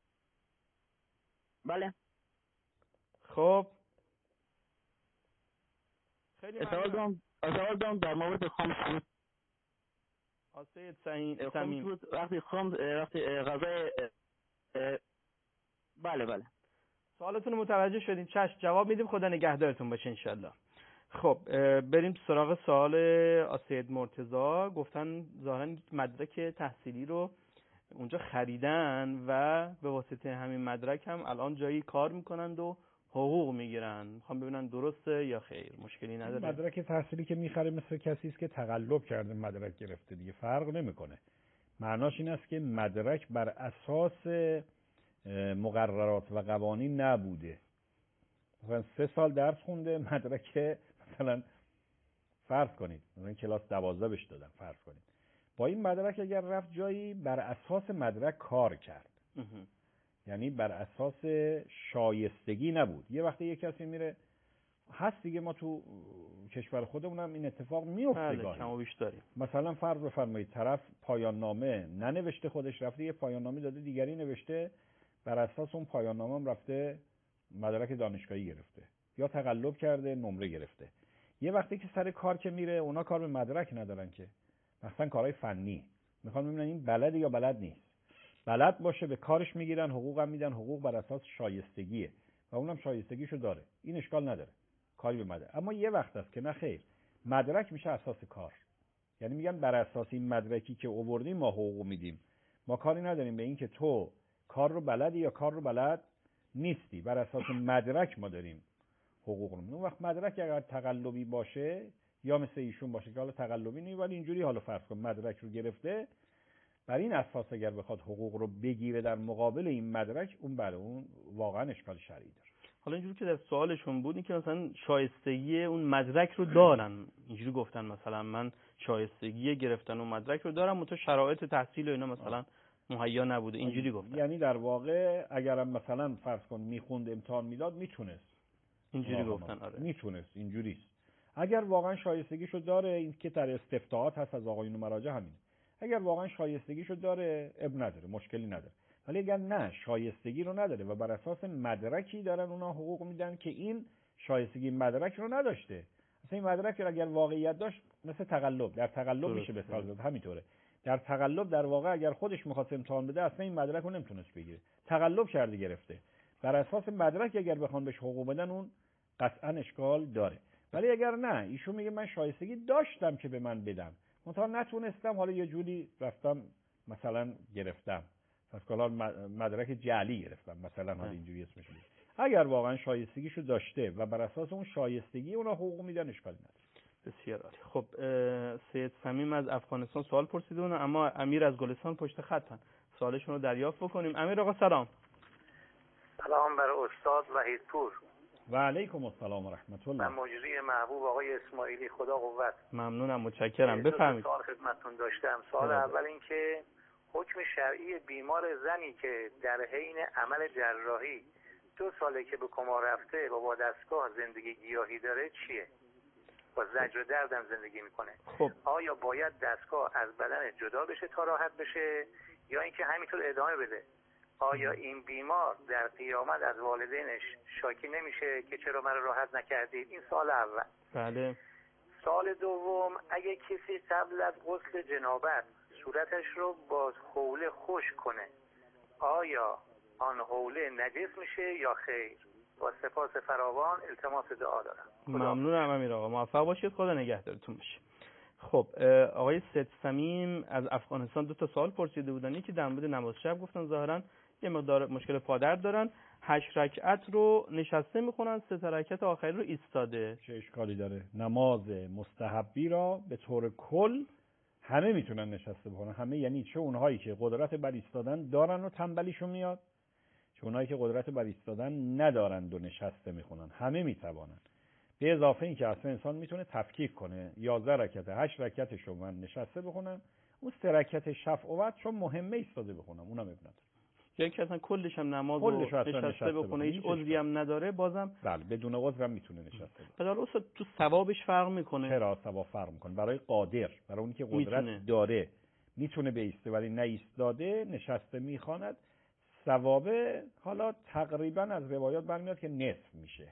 بله؟ خب خیلی ممنون. سوال دوم در مورد خمس سید صمیم وقتی غذای بله سوالتون رو متوجه شدین. چشم جواب میدیم. خدا نگهدارتون باشه انشالله. خب بریم سراغ سوال سید مرتضی. گفتن ظاهرا مدرک تحصیلی رو اونجا خریدن و به واسطه همین مدرک هم الان جایی کار میکنند و حقوق میگیرن. میخوام ببینن درسته یا خیر. مشکلی نداره. مدرک تحصیلی که میخره مثل کسی است که تقلب کرده مدرک گرفته، دیگه فرق نمیکنه. معناش این است که مدرک بر اساس مقررات و قوانین نبوده. مثلا 3 سال درس خونده، مدرک مثلا فرض کنید مثلا کلاس 12 بهش دادن، فرض کنید با این مدرک اگر رفت جایی بر اساس مدرک کار کرد، یعنی بر اساس شایستگی نبود. یه وقتی یه کسی میره هست دیگه، ما تو کشور خودمون هم این اتفاق میفته گاهی. کم و بیش داریم. مثلا فرض بفرمایید طرف پایان نامه ننوشته، خودش رفته یه پایان نامه داده دیگری نوشته، بر اساس اون پایان نامه هم رفته مدرک دانشگاهی گرفته یا تقلب کرده نمره گرفته. یه وقتی که سر کار که میره، اونا کار به مدرک ندارن که، مثلا کارهای فنی میخوان ببینن این بلده یا بلد نیست. بلد باشه به کارش میگیرن، حقوق هم میدن. حقوق بر اساس شایستگیه و اونم شایستگیشو داره، این اشکال نداره، کاری به مدرک. اما یه وقت است که نه خیر، مدرک میشه اساس کار. یعنی میگن بر اساس این مدرکی که آوردیم ما حقوق میدیم، ما کاری نداریم به این که تو کار رو بلدی یا کار رو بلد نیستی، بر اساس مدرک ما داریم حقوق رو میدیم. اون وقت مدرک اگر تقلبی باشه یا مثل ایشون باشه که حالا تقلبی نیست ولی اینجوری حالا فرض کن مدرک رو گرفته، بر این اساس اگر بخواد حقوق رو بگیره در مقابل این مدرک، اون برای اون واقعا اشکال شرعی داره. حالا اینجوری که در سوالشون بود این که مثلا شایستگی اون مدرک رو دارن، اینجوری گفتن مثلا من شایستگی گرفتن اون مدرک رو دارم، منتها شرایط تحصیل و اینا مثلا مهیا نبوده، اینجوری گفتن. یعنی در واقع اگرم مثلا فرض کن میخوند امتحان میداد میتونست، اینجوری گفتن. آره میتونست، اینجوریست. اگر واقعا شایستگیشو داره، این که در استفتاحات هست از آقایون مراجع همینه، اگر واقعا شایستگیشو داره اب نداره، مشکلی نداره. ولی اگر نه شایستگی رو نداره و بر اساس مدرکی دارن اونا حقوق میدن که این شایستگی مدرک رو نداشته، مثلا این مدرک اگر واقعیت داشت مثل تقلب، در تقلب میشه به سال داد، همینطوره. در تقلب در واقع اگر خودش می‌خواست امتحان بده اصلا این مدرک رو نمیتونست بگیره، تقلب کرده گرفته. بر اساس مدرک اگر بخوان بهش حقوق بدن اون قطعا اشکال داره. ولی اگر نه، ایشون میگه من شایستگی داشتم که به من بدم، منتها نتونستم، حالا یه جوری رفتم مثلا گرفتم، پس حالا مدرک جعلی گرفتم مثلا، حالا اینجوری اسمش میشه. اگر واقعا شایستگیشو داشته و بر اساس اون شایستگی اونا حقوق میدن اشکالی نداره. بسیار عالی. خب سید صمیم از افغانستان سوال پرسیدون، اما امیر از گلستان پشت خطن، سوالشون رو دریافت بکنیم. امیر آقا سلام. سلام بر استاد وحیدپور. و علیکم السلام و رحمت الله. من مجری محبوب آقای اسماعیلی، خدا قوت. ممنونم، متشکرم. بفرمایید. سوال خدمتتون داشتم. سوال اول این که حکم شرعی بیمار زنی که در حین عمل جراحی 2 ساله که به کما رفته و با دستگاه زندگی گیاهی داره چیه؟ با زجر و دردم زندگی میکنه. خب آیا باید دستگاه از بدن جدا بشه تا راحت بشه یا اینکه همینطور ادامه بده؟ آیا این بیمار در قیامت از والدینش شاکی نمیشه که چرا من راحت نکردید؟ این سوال اول. بله. سوال دوم، اگه کسی قبل از غسل جنابت صورتش رو با حوله خشک کنه، آیا آن حوله نجس میشه یا خیر؟ با سپاس فراوان، التماس دعا دارم. ممنونم امیر آقا، موفق باشید، خدا نگهدارتون باشه. خب آقای سید صمیم از افغانستان 2 سوال پرسیده بودن. یکی در مورد نماز شب گفتن ظاهرا یه مقدار مشکل پادرد دارن، 8 رکعت رو نشسته میخونن، 3 رکعت آخری رو ایستاده. چه اشکالی داره؟ نماز مستحبی را به طور کل همه میتونن نشسته بخونن، همه، یعنی چه اونهایی که قدرت بر ایستادن دارن و تنبلیشون میاد، چه اونهایی که قدرت بر ایستادن ندارند و نشسته میخونن، همه میتوانن. به اضافه این که اصلا انسان میتونه تفکیک کنه، 11 رکعت 8 رکعتش رو من نشسته بخونم، اون 3 رکعت شفع و وتر چون مهمه ایستاده بخونم، اونم ابن نداره. یا که اصلا کلش هم نماز رو نشسته بخونه، هیچ عذری هم نداره، بازم بله بدون عذر هم میتونه نشسته بخونه. بدون عذر تو ثوابش فرق میکنه. چرا ثواب فرق میکنه؟ برای قادر، برای اونی که قدرت داره میتونه بیسته ولی نایستاده نشسته میخواند، ثواب حالا تقریبا از روایات برمیاد که نصف میشه.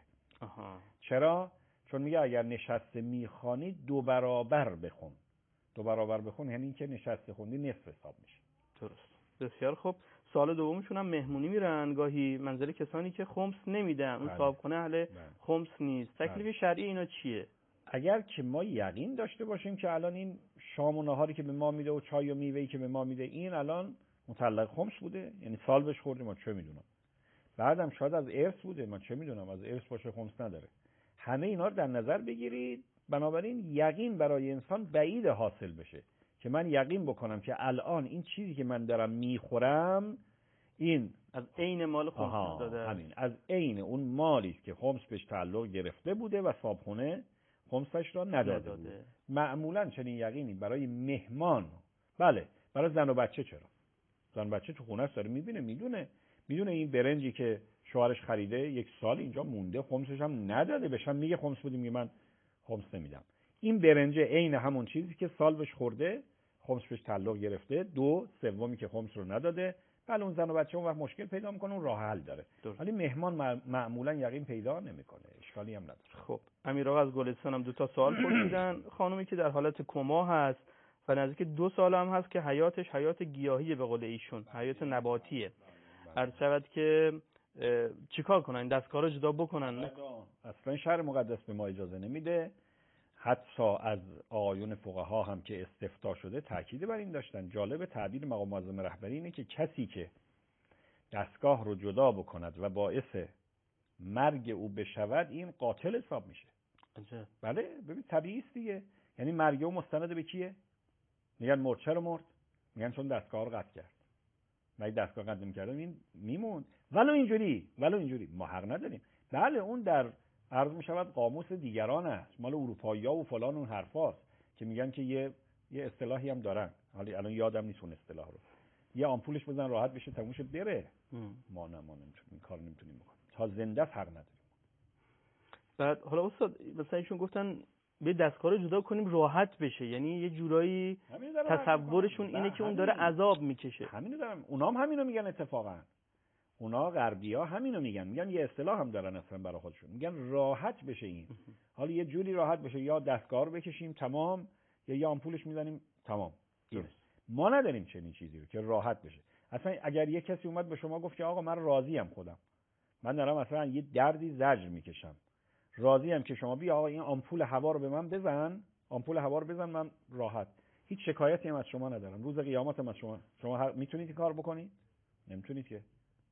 چرا؟ چون میگه اگر نشسته میخوانی 2 برابر بخون. 2 برابر بخون یعنی اینکه نشسته خوندی نصف حساب میشه. درست. بسیار خوب. سوال دومشون هم مهمونی میرن گاهی، منزل کسانی که خمس نمیدن، اون صاحبخونه اهل خمس نیست. تکلیف شرعی اینا چیه؟ اگر که ما یقین داشته باشیم که الان این شام و نهاری که به ما میده و چای و میوه‌ای که به ما میده این الان مطلق خمس بوده، یعنی سال بهش خوردیم، ما چه میدونم، بعدم شاید از ارث بوده، من چه میدونم، از ارث باشه خمس نداره. همه اینا رو در نظر بگیرید. بنابراین یقین برای انسان بعید حاصل بشه که من یقین بکنم که الان این چیزی که من دارم میخورم این از عین مال خمس داده، همین از عین اون مالی است که خمس بهش تعلق گرفته بوده و صاحبخونه خمسش را نداده بوده. معمولا چنین یقینی برای مهمان، بله برای زن و بچه، چرا؟ زن و بچه تو خونه است، داره میبینه، میدونه این برنجی که شوهرش خریده 1 سال اینجا مونده، خمسش هم نداده، بهشم میگه خمس بودیم، میگه من خمس نمیدم. این برنج عین همون چیزی که سال بهش خورده، خمس بهش تعلق گرفته، 2/3 که خمس رو نداده. بله اون زن و بچه اون وقت مشکل پیدا میکنه، اون راه حل داره، ولی مهمان معمولا یقین پیدا نمیکنه، اشکالی هم نداره. خب امیر آقا از گلستان هم 2 سوال پرسیدن. خانومی که در حالت کما هست و نزدیک 2 سال هم هست که حیاتش حیات گیاهیه، به قول ایشون حیات نباتیه، هر شود که چیکار کنن؟ دستگاه رو جدا بکنن؟ اصلا شرع مقدس به ما اجازه نمیده. حتی از آقایون فقها هم که استفتاء شده تاکید بر این داشتن. جالب تعبیر مقام معظم رهبری اینه که کسی که دستگاه رو جدا بکند و باعث مرگ او بشود این قاتل حساب میشه. بله ببین طبیعی است دیگه، یعنی مرگ او مستند به کیه؟ میگن مرد. چرا مرد؟ میگن چون دستگاه رو قطع کرد. ما دستگاه قطع نمی‌کردیم این میموند. ولو اینجوری ما حق نداریم. بله اون در عرض میشود قاموس دیگران است، مال اروپایی‌ها و فلان اون حرفاست که میگن که یه اصطلاحی هم دارن، حالا الان یادم نیست اون اصطلاح رو. یه آمپولش بزن راحت بشه تموم شد بره. ما نمیتونیم این کار نمیتونیم بکنیم تا زنده است حق نداریم. بعد حالا استاد مثلا ایشون گفتن به دستگاه رو جدا کنیم راحت بشه، یعنی یه جورایی تصورشون اینه که اون داره عذاب میکشه. همینو دارم، اونام همینو میگن. اتفاقا اونا غربی‌ها همینو میگن یه اصطلاح هم دارن اصلا برای خودشون، میگن راحت بشه این. حالا یه جوری راحت بشه، یا دستگاه رو بکشیم تمام، یا یه آمپولش میزنیم تمام. ما نداریم چنین چیزی رو که راحت بشه. اصلا اگر یه کسی اومد به شما گفت که آقا من راضیم، خودم من دارم مثلا یه دردی زجر میکشم، راضیم که شما بیا آقا این آمپول هوا رو به من بزن، آمپول هوا رو بزن، من راحت، هیچ شکایتی هم از شما ندارم، روز قیامت هم از شما میتونید این کار بکنید؟ نمیتونید که،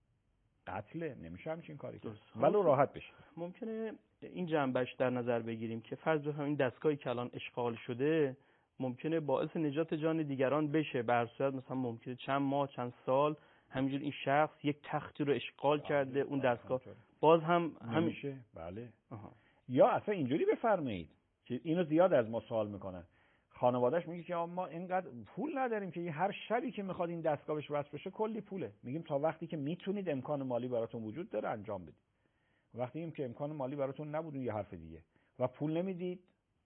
قتله، نمیشه همچین کاری کنید ولو راحت بشه. ممکنه این جنبش در نظر بگیریم که فرض بفرمایید این دستگاهی که الان اشغال شده ممکنه باعث نجات جان دیگران بشه، به هر صورت مثلا ممکنه چند ماه چند سال همینجور این شخص یک تختی رو اشغال کرده، اون دستگاه باز هم نمیشه. بله. یا اصلا اینجوری بفرمایید که اینو زیاد از ما سوال میکنن، خانواده‌اش میگه که ما اینقدر پول نداریم که هر شبی که میخواد این دستگاه بهش وصل بشه کلی پوله. میگیم تا وقتی که میتونید امکان مالی براتون وجود داره انجام بدید. وقتی این که امکان مالی براتون نبود یه حرف دیگه و پول نمیدید،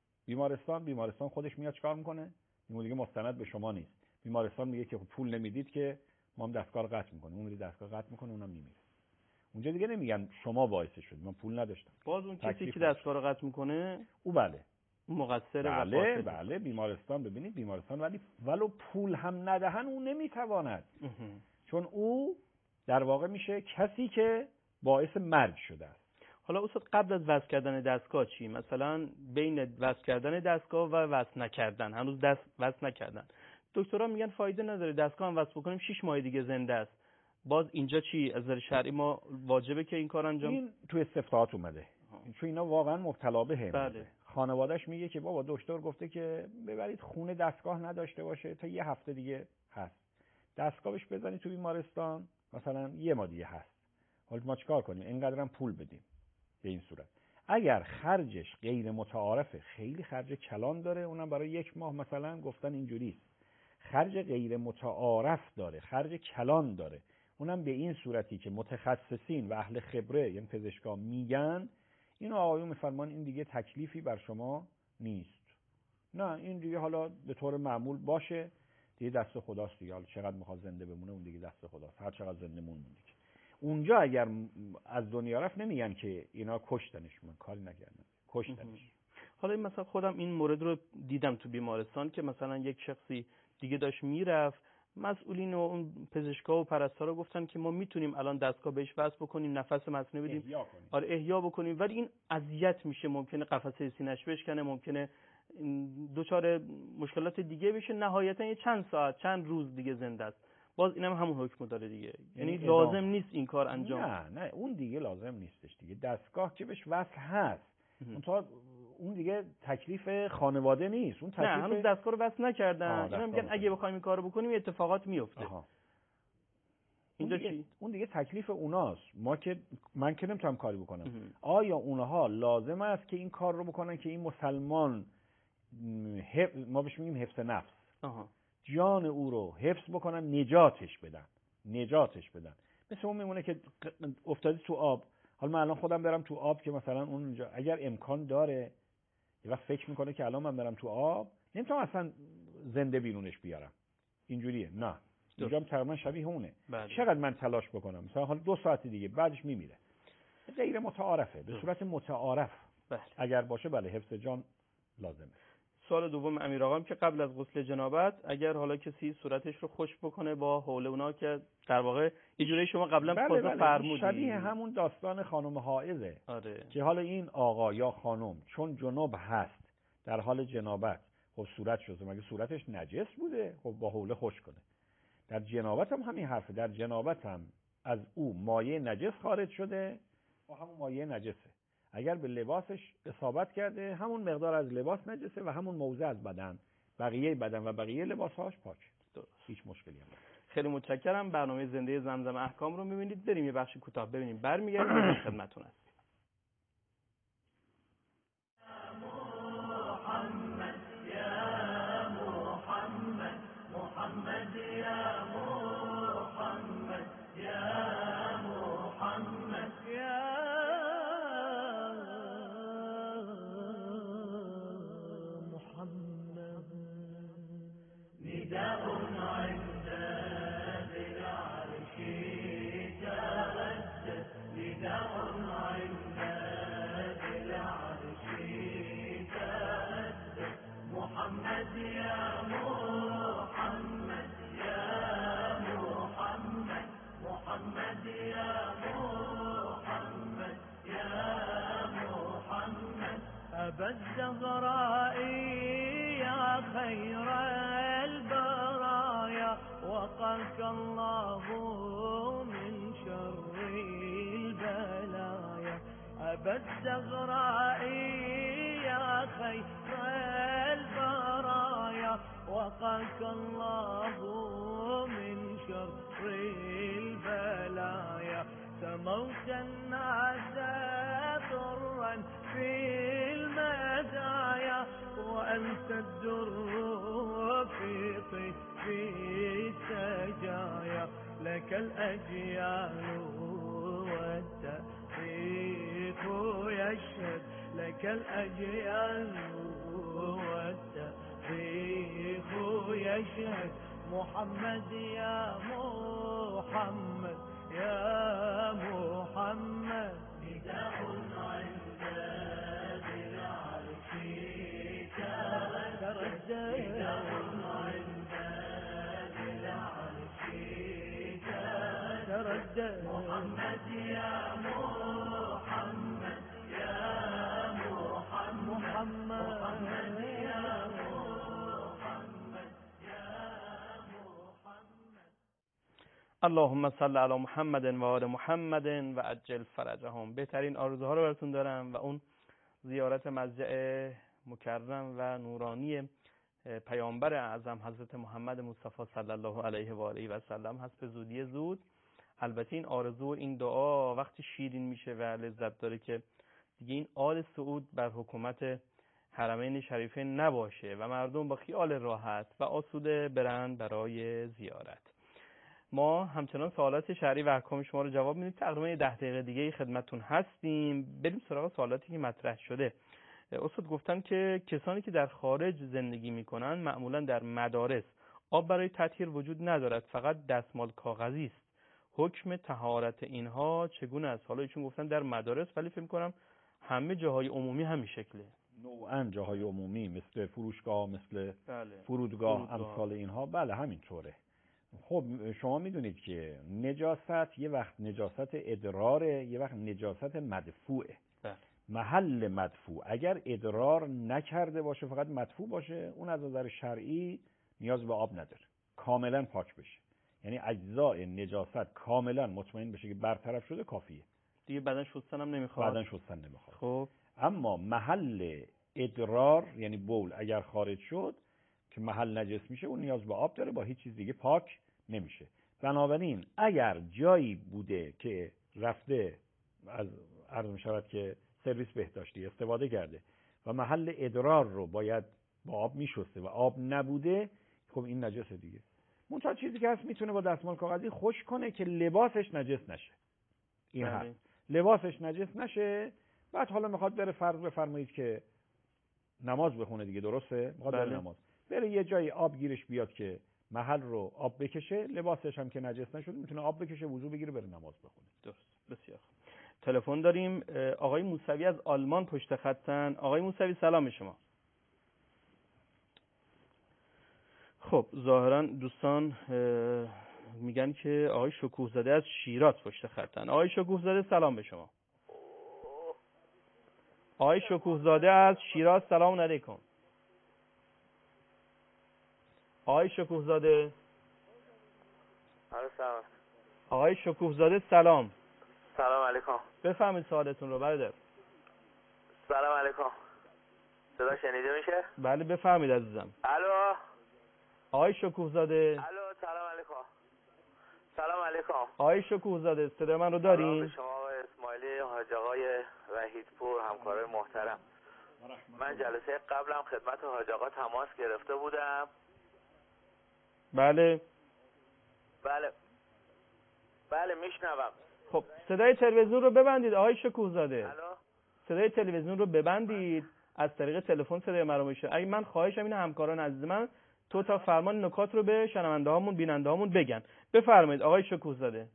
بیمارستان خودش میاد چیکار میکنه؟ این دیگه مستند به شما نیست. بیمارستان میگه که پول نمیدید که ما هم دستگاه رو قطع میکنیم، اون میره دستگاه قطع میکنه، اونم میمیره. اونجا دیگه نمیگن شما باعث شدید، من پول نداشتم. باز اون کسی که دستگاه رو قطع میکنه او بله مقصره. بله بیمارستان، ببینید بیمارستان ولی ولو پول هم ندهن اون نمیتواند، چون او در واقع میشه کسی که باعث مرگ شده است. حالا استاد قبل از وصل کردن دستگاه چی؟ مثلا بین وصل کردن دستگاه و وصل نکردن، هنوز وصل نکردن، دکترها میگن فایده نداره دستگاه هم وصل بکنیم 6 ماه دیگه زنده است. باز اینجا چی؟ از نظر شرعی ما واجبه که این کار انجام؟ این تو استفتاحات اومده، چون اینا واقعا مبتلا بهه. بله. خانواده‌اش میگه که بابا دکتر گفته که ببرید خونه دستگاه نداشته باشه تا یه هفته دیگه هست، دستگاهش بزنید تو بیمارستان مثلا یه ماه دیگه هست. حالا ما چیکار کنیم؟ اینقدرم پول بدیم؟ به این صورت اگر خرجش غیر متعارفه، خیلی خرج کلان داره، اونم برای 1 ماه مثلا گفتن اینجوریه، خرج غیر متعارف داره، خرج کلان داره، اونم به این صورتی که متخصصین و اهل خبره یعنی پزشکا میگن اینو آقایون میفرمان این دیگه تکلیفی بر شما نیست، نه این دیگه حالا به طور معمول باشه دیگه، دست خداست دیگه، حالا چقدر میخواد زنده بمونه اون دیگه دست خداست، هر چقدر زنده مون دیگه. اونجا اگر از دنیا رفت نمیگن که اینا کشتنش، من کاری نکردم، کشتنش. حالا مثلا خودم این مورد رو دیدم تو بیمارستان که مثلا یک شخصی دیگه داشت میرفت، مسئولین و اون پزشکا و پرستارا گفتن که ما میتونیم الان دستگاه بهش وصل بکنیم، نفس مصنوعی بدیم، احیا بکنیم، ولی این اذیت میشه، ممکنه قفسه سینه‌اش بشکنه، ممکنه دچار مشکلات دیگه بشه، نهایتا یه چند ساعت چند روز دیگه زنده است. باز اینم همون حکم داره دیگه، یعنی لازم نیست این کار انجام. نه اون دیگه لازم نیستش دیگه، دستگاه که بهش وصل هست اون دیگه تکلیف خانواده نیست، اون تکلیف، نه هنوز دستگاه رو وصل نکردن، اینا میگن اگه بخوایم این کارو بکنیم اتفاقات میفته. اینجا چی؟ اون دیگه تکلیف اوناست، من که نمیتونم کاری بکنم. آیا اونها لازم است که این کار رو بکنن که این مسلمان ما بهش میگیم حفظ نفس، جان او رو حفظ بکنن، نجاتش بدن. مثل اون میمونه که افتادی تو آب، حالا من الان خودم برم تو آب که مثلا اونجا اگر امکان داره یه وقت فکر میکنه که الان من برم تو آب نمیتونم اصلا زنده بیرونش بیارم، اینجوریه، نه اینجا هم تقریبا شبیه اونه. چقدر من تلاش بکنم مثلا حالا 2 ساعت دیگه بعدش میمیره، غیر متعارفه. به صورت متعارف اگر باشه بله حفظ جان لازمه. سوال دوم امیر آقام که قبل از غسل جنابت اگر حالا کسی صورتش رو خشک بکنه با حول اونا که در واقع یه جوری شما قبلا فرمودید شبیه همون داستان خانم حائضه. که حالا این آقا یا خانم چون جناب هست در حال جنابت، خب صورت شده، مگه صورتش نجس بوده؟ خب با حوله خشک کنه. در جنابت هم همین حرفه، در جنابت هم از او مایع نجس خارج شده و همون مایع نجسه، اگر به لباسش اصابت کرده همون مقدار از لباس نجسه و همون موضع از بدن، بقیه بدن و بقیه لباسهاش پاک. هیچ مشکلی هم نیست. خیلی متشکرم. برنامه زنده زمزم احکام رو می‌بینید، بریم یه بخش کوتاه ببینیم، برمیگردیم خدمتتون هستیم. محمد یا محمد، محمد یا محمد. عند ذي العرش تردد نداء عند ذي العرش تردد محمد يا محمد يا محمد محمد يا محمد يا محمد أبا الزهراء يا خير البرايا وقاك الله من شر البلايا أبا الزهراء يا خير البرايا وقاك الله من شر البلايا سموت الناس ضرا في المزايا وأنت الدر في طيف السجايا لك الأجيال والتاريخ يشهد لك الأجيال والتاريخ يشهد محمد يا محمد يا محمد نداء عند ذي العرش تردد نداء عند ذي العرش تردد محمد يا محمد يا محمد محمد يا محمد يا محمد اللهم صل علی محمد و آل محمد و عجل فرجهم. بهترین آرزوها رو براتون دارم و اون زیارت مضجع مکرم و نورانی پیامبر اعظم حضرت محمد مصطفی صلی الله علیه و آله و سلم هست به زودی زود. البته این آرزو و این دعا وقتی شیرین میشه و لذت داره که دیگه این آل سعود بر حکومت حرمین شریفین نباشه و مردم با خیال راحت و آسوده برند برای زیارت. ما همچنان سوالات شرعی و احکام شما رو جواب میدیم. تقریبا 10 دقیقه دیگه خدمتتون هستیم. بریم سراغ سوالاتی که مطرح شده. استاد گفتن که کسانی که در خارج زندگی میکنن معمولا در مدارس آب برای تطهیر وجود ندارد، فقط دستمال کاغذی است. حکم طهارت اینها چگونه است؟ حالا ایشون گفتن در مدارس، ولی فکر می‌کنم همه جاهای عمومی همین شکله. نوعاً جاهای عمومی مثل فروشگاه، مثل فرودگاه، امثال اینها بله همینطوره. خب شما میدونید که نجاست یه وقت نجاست ادراره، یه وقت نجاست مدفوعه. محل مدفوع اگر ادرار نکرده باشه فقط مدفوع باشه، اون از نظر شرعی نیاز به آب نداره، کاملا پاک بشه. یعنی اجزای نجاست کاملا مطمئن بشه که برطرف شده کافیه، دیگه بدن شستن هم نمیخواد. بدن شستن نمیخواد. خب اما محل ادرار یعنی بول اگر خارج شد که محل نجس میشه، اون نیاز به آب داره، با هیچ چیز دیگه پاک نمیشه. بنابراین اگر جایی بوده که رفته از عرض میشود که سرویس بهداشتی استفاده کرده و محل ادرار رو باید با آب میشسته و آب نبوده، خب این نجسه دیگه. منتها چیزی که هست میتونه با دستمال کاغذی خشک کنه که لباسش نجس نشه. این هست لباسش نجس نشه. بعد حالا میخواد بره فرض بفرمایید که نماز بخونه دیگه، درسته؟ میخواد بره نماز، بره یه جایی آب گیرش بیاد که محل رو آب بکشه، لباسش هم که نجس نشده میتونه آب بکشه، وضو بگیره، بره نماز بخونه. درست. بسیار خوب. تلفن داریم. آقای موسوی از آلمان پشت خطن. آقای موسوی سلام شما. خب ظاهرا دوستان میگن که آقای شکوه زاده از شیراز پشت خطن. آقای شکوه زاده سلام به شما. آقای شکوه زاده از شیراز سلام علیکم. آقای شکوه زاده. آقای شکوه زاده سلام. سلام علیکم. بفهمید سوالتون رو برادر. سلام علیکم. صدا شنیده میشه؟ بله بفهمید عزیزم. الو. آقای شکوه زاده. الو سلام علیکم. سلام علیکم. آقای شکوه زاده صدای من رو دارین؟ سلام به شما آقای اسماعیلی، حاج آقای وحیدپور، همکارای محترم. من جلسه قبلم خدمت حاج آقا تماس گرفته بودم. بله. بله میشنوم. خب صدای تلویزیون رو ببندید آقای شکوه زاده. الو. صدای تلویزیون رو ببندید، از طریق تلفن صدای من رو میشه. اگه من خواهشم اینه همکاران عزیز من تو تا فرمان نکات رو به شنونده هامون بیننده هامون بگن. بفرمایید آقای شکوه‌زاده.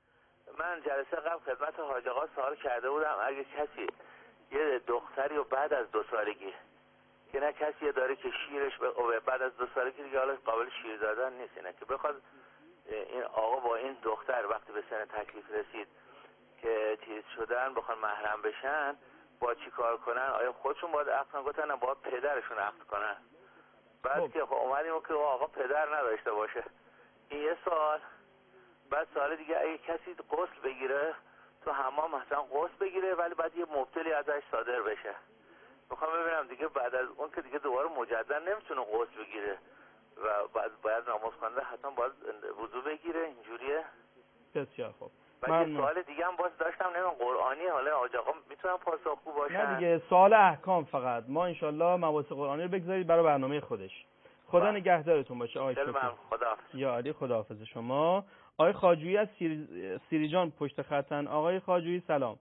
من جلسه قبل خدمت حاج آقا سوال کرده بودم اگه کسی یه دختری و بعد از 2 سالگی که نه کسی داره که شیرش بعد از 2 سالگی دیگه حالا قابل شیر دادن نیست، اینه که بخواد این آقا با این دختر وقتی به سن تکلیف رسید که چیز شدن بخوان محرم بشن با چی کار کنن؟ آیا خودشون باید عقد کنن؟ گفتن نه باید پدرشون عقد کنن. بعد که خب اومدیم که آقا پدر نداشته باشه. این یه سوال. بعد سوال دیگه اگه کسی غسل بگیره تو حمام مثلا غسل بگیره ولی بعد یه مبتلی ازش صادر بشه، میخوام ببینم دیگه بعد از اون که دیگه دوباره مجدد نمیتونه غسل بگیره و باید نماز خونده حتما باید وضو بگیره، اینجوریه؟ بسیار خوب. و یه سوال دیگه هم باز داشتم، نمیدونم قرآنی حالا آقا میتونم پاسخگو باشن؟ نه دیگه سوال احکام فقط. ما انشالله مباحث قرآنی رو بگذارید برای برنامه خودش. خدا نگهدارتون باشه آقای شکوه. خداحافظ. یا علی خداحافظ شما. آقای خواجویی از سیریجان پشت خطن. آقای خواجویی سلام.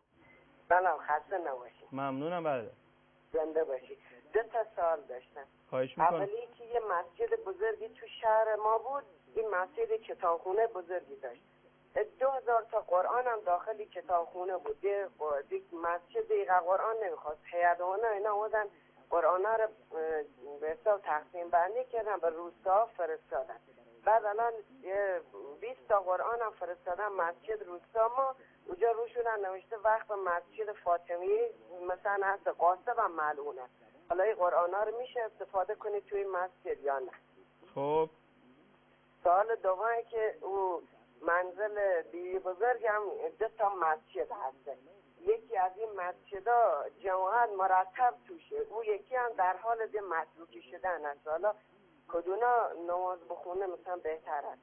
سلام، خسته نباشید. ممنونم. بله زنده باشید. 2 تا سوال داشتم. خواهش میکنم. اولی که یه مسجد بزرگی تو شهر ما بود، این مسجد کتابخونه بزرگی داشت. 2000 تا قرآن هم داخل کتابخونه بود. دیگه مسجد دیگه قرآن نمیخواست. هیئت‌العلما اینا بودن قرآن رو به حساب تقسیم بندی کردن به روستا فرستادن. بعد الان 20 تا قرآن هم فرستادن مسجد روستا ما، اونجا رو شدن نوشته وقت مسجد فاطمی مثلا هست قاسب هم ملعونه. حالا این قرآن ها رو میشه استفاده کنی توی مسجد یا نه؟ خب سوال دومه که او منزل بیوی بزرگ هم 2 تا مسجد هست. یکی از این مسجدها جماعت مرتب توشه، او یکی هم در حال متروکی شدن است. حالا کدونا نماز بخونه مثلا بهتر است؟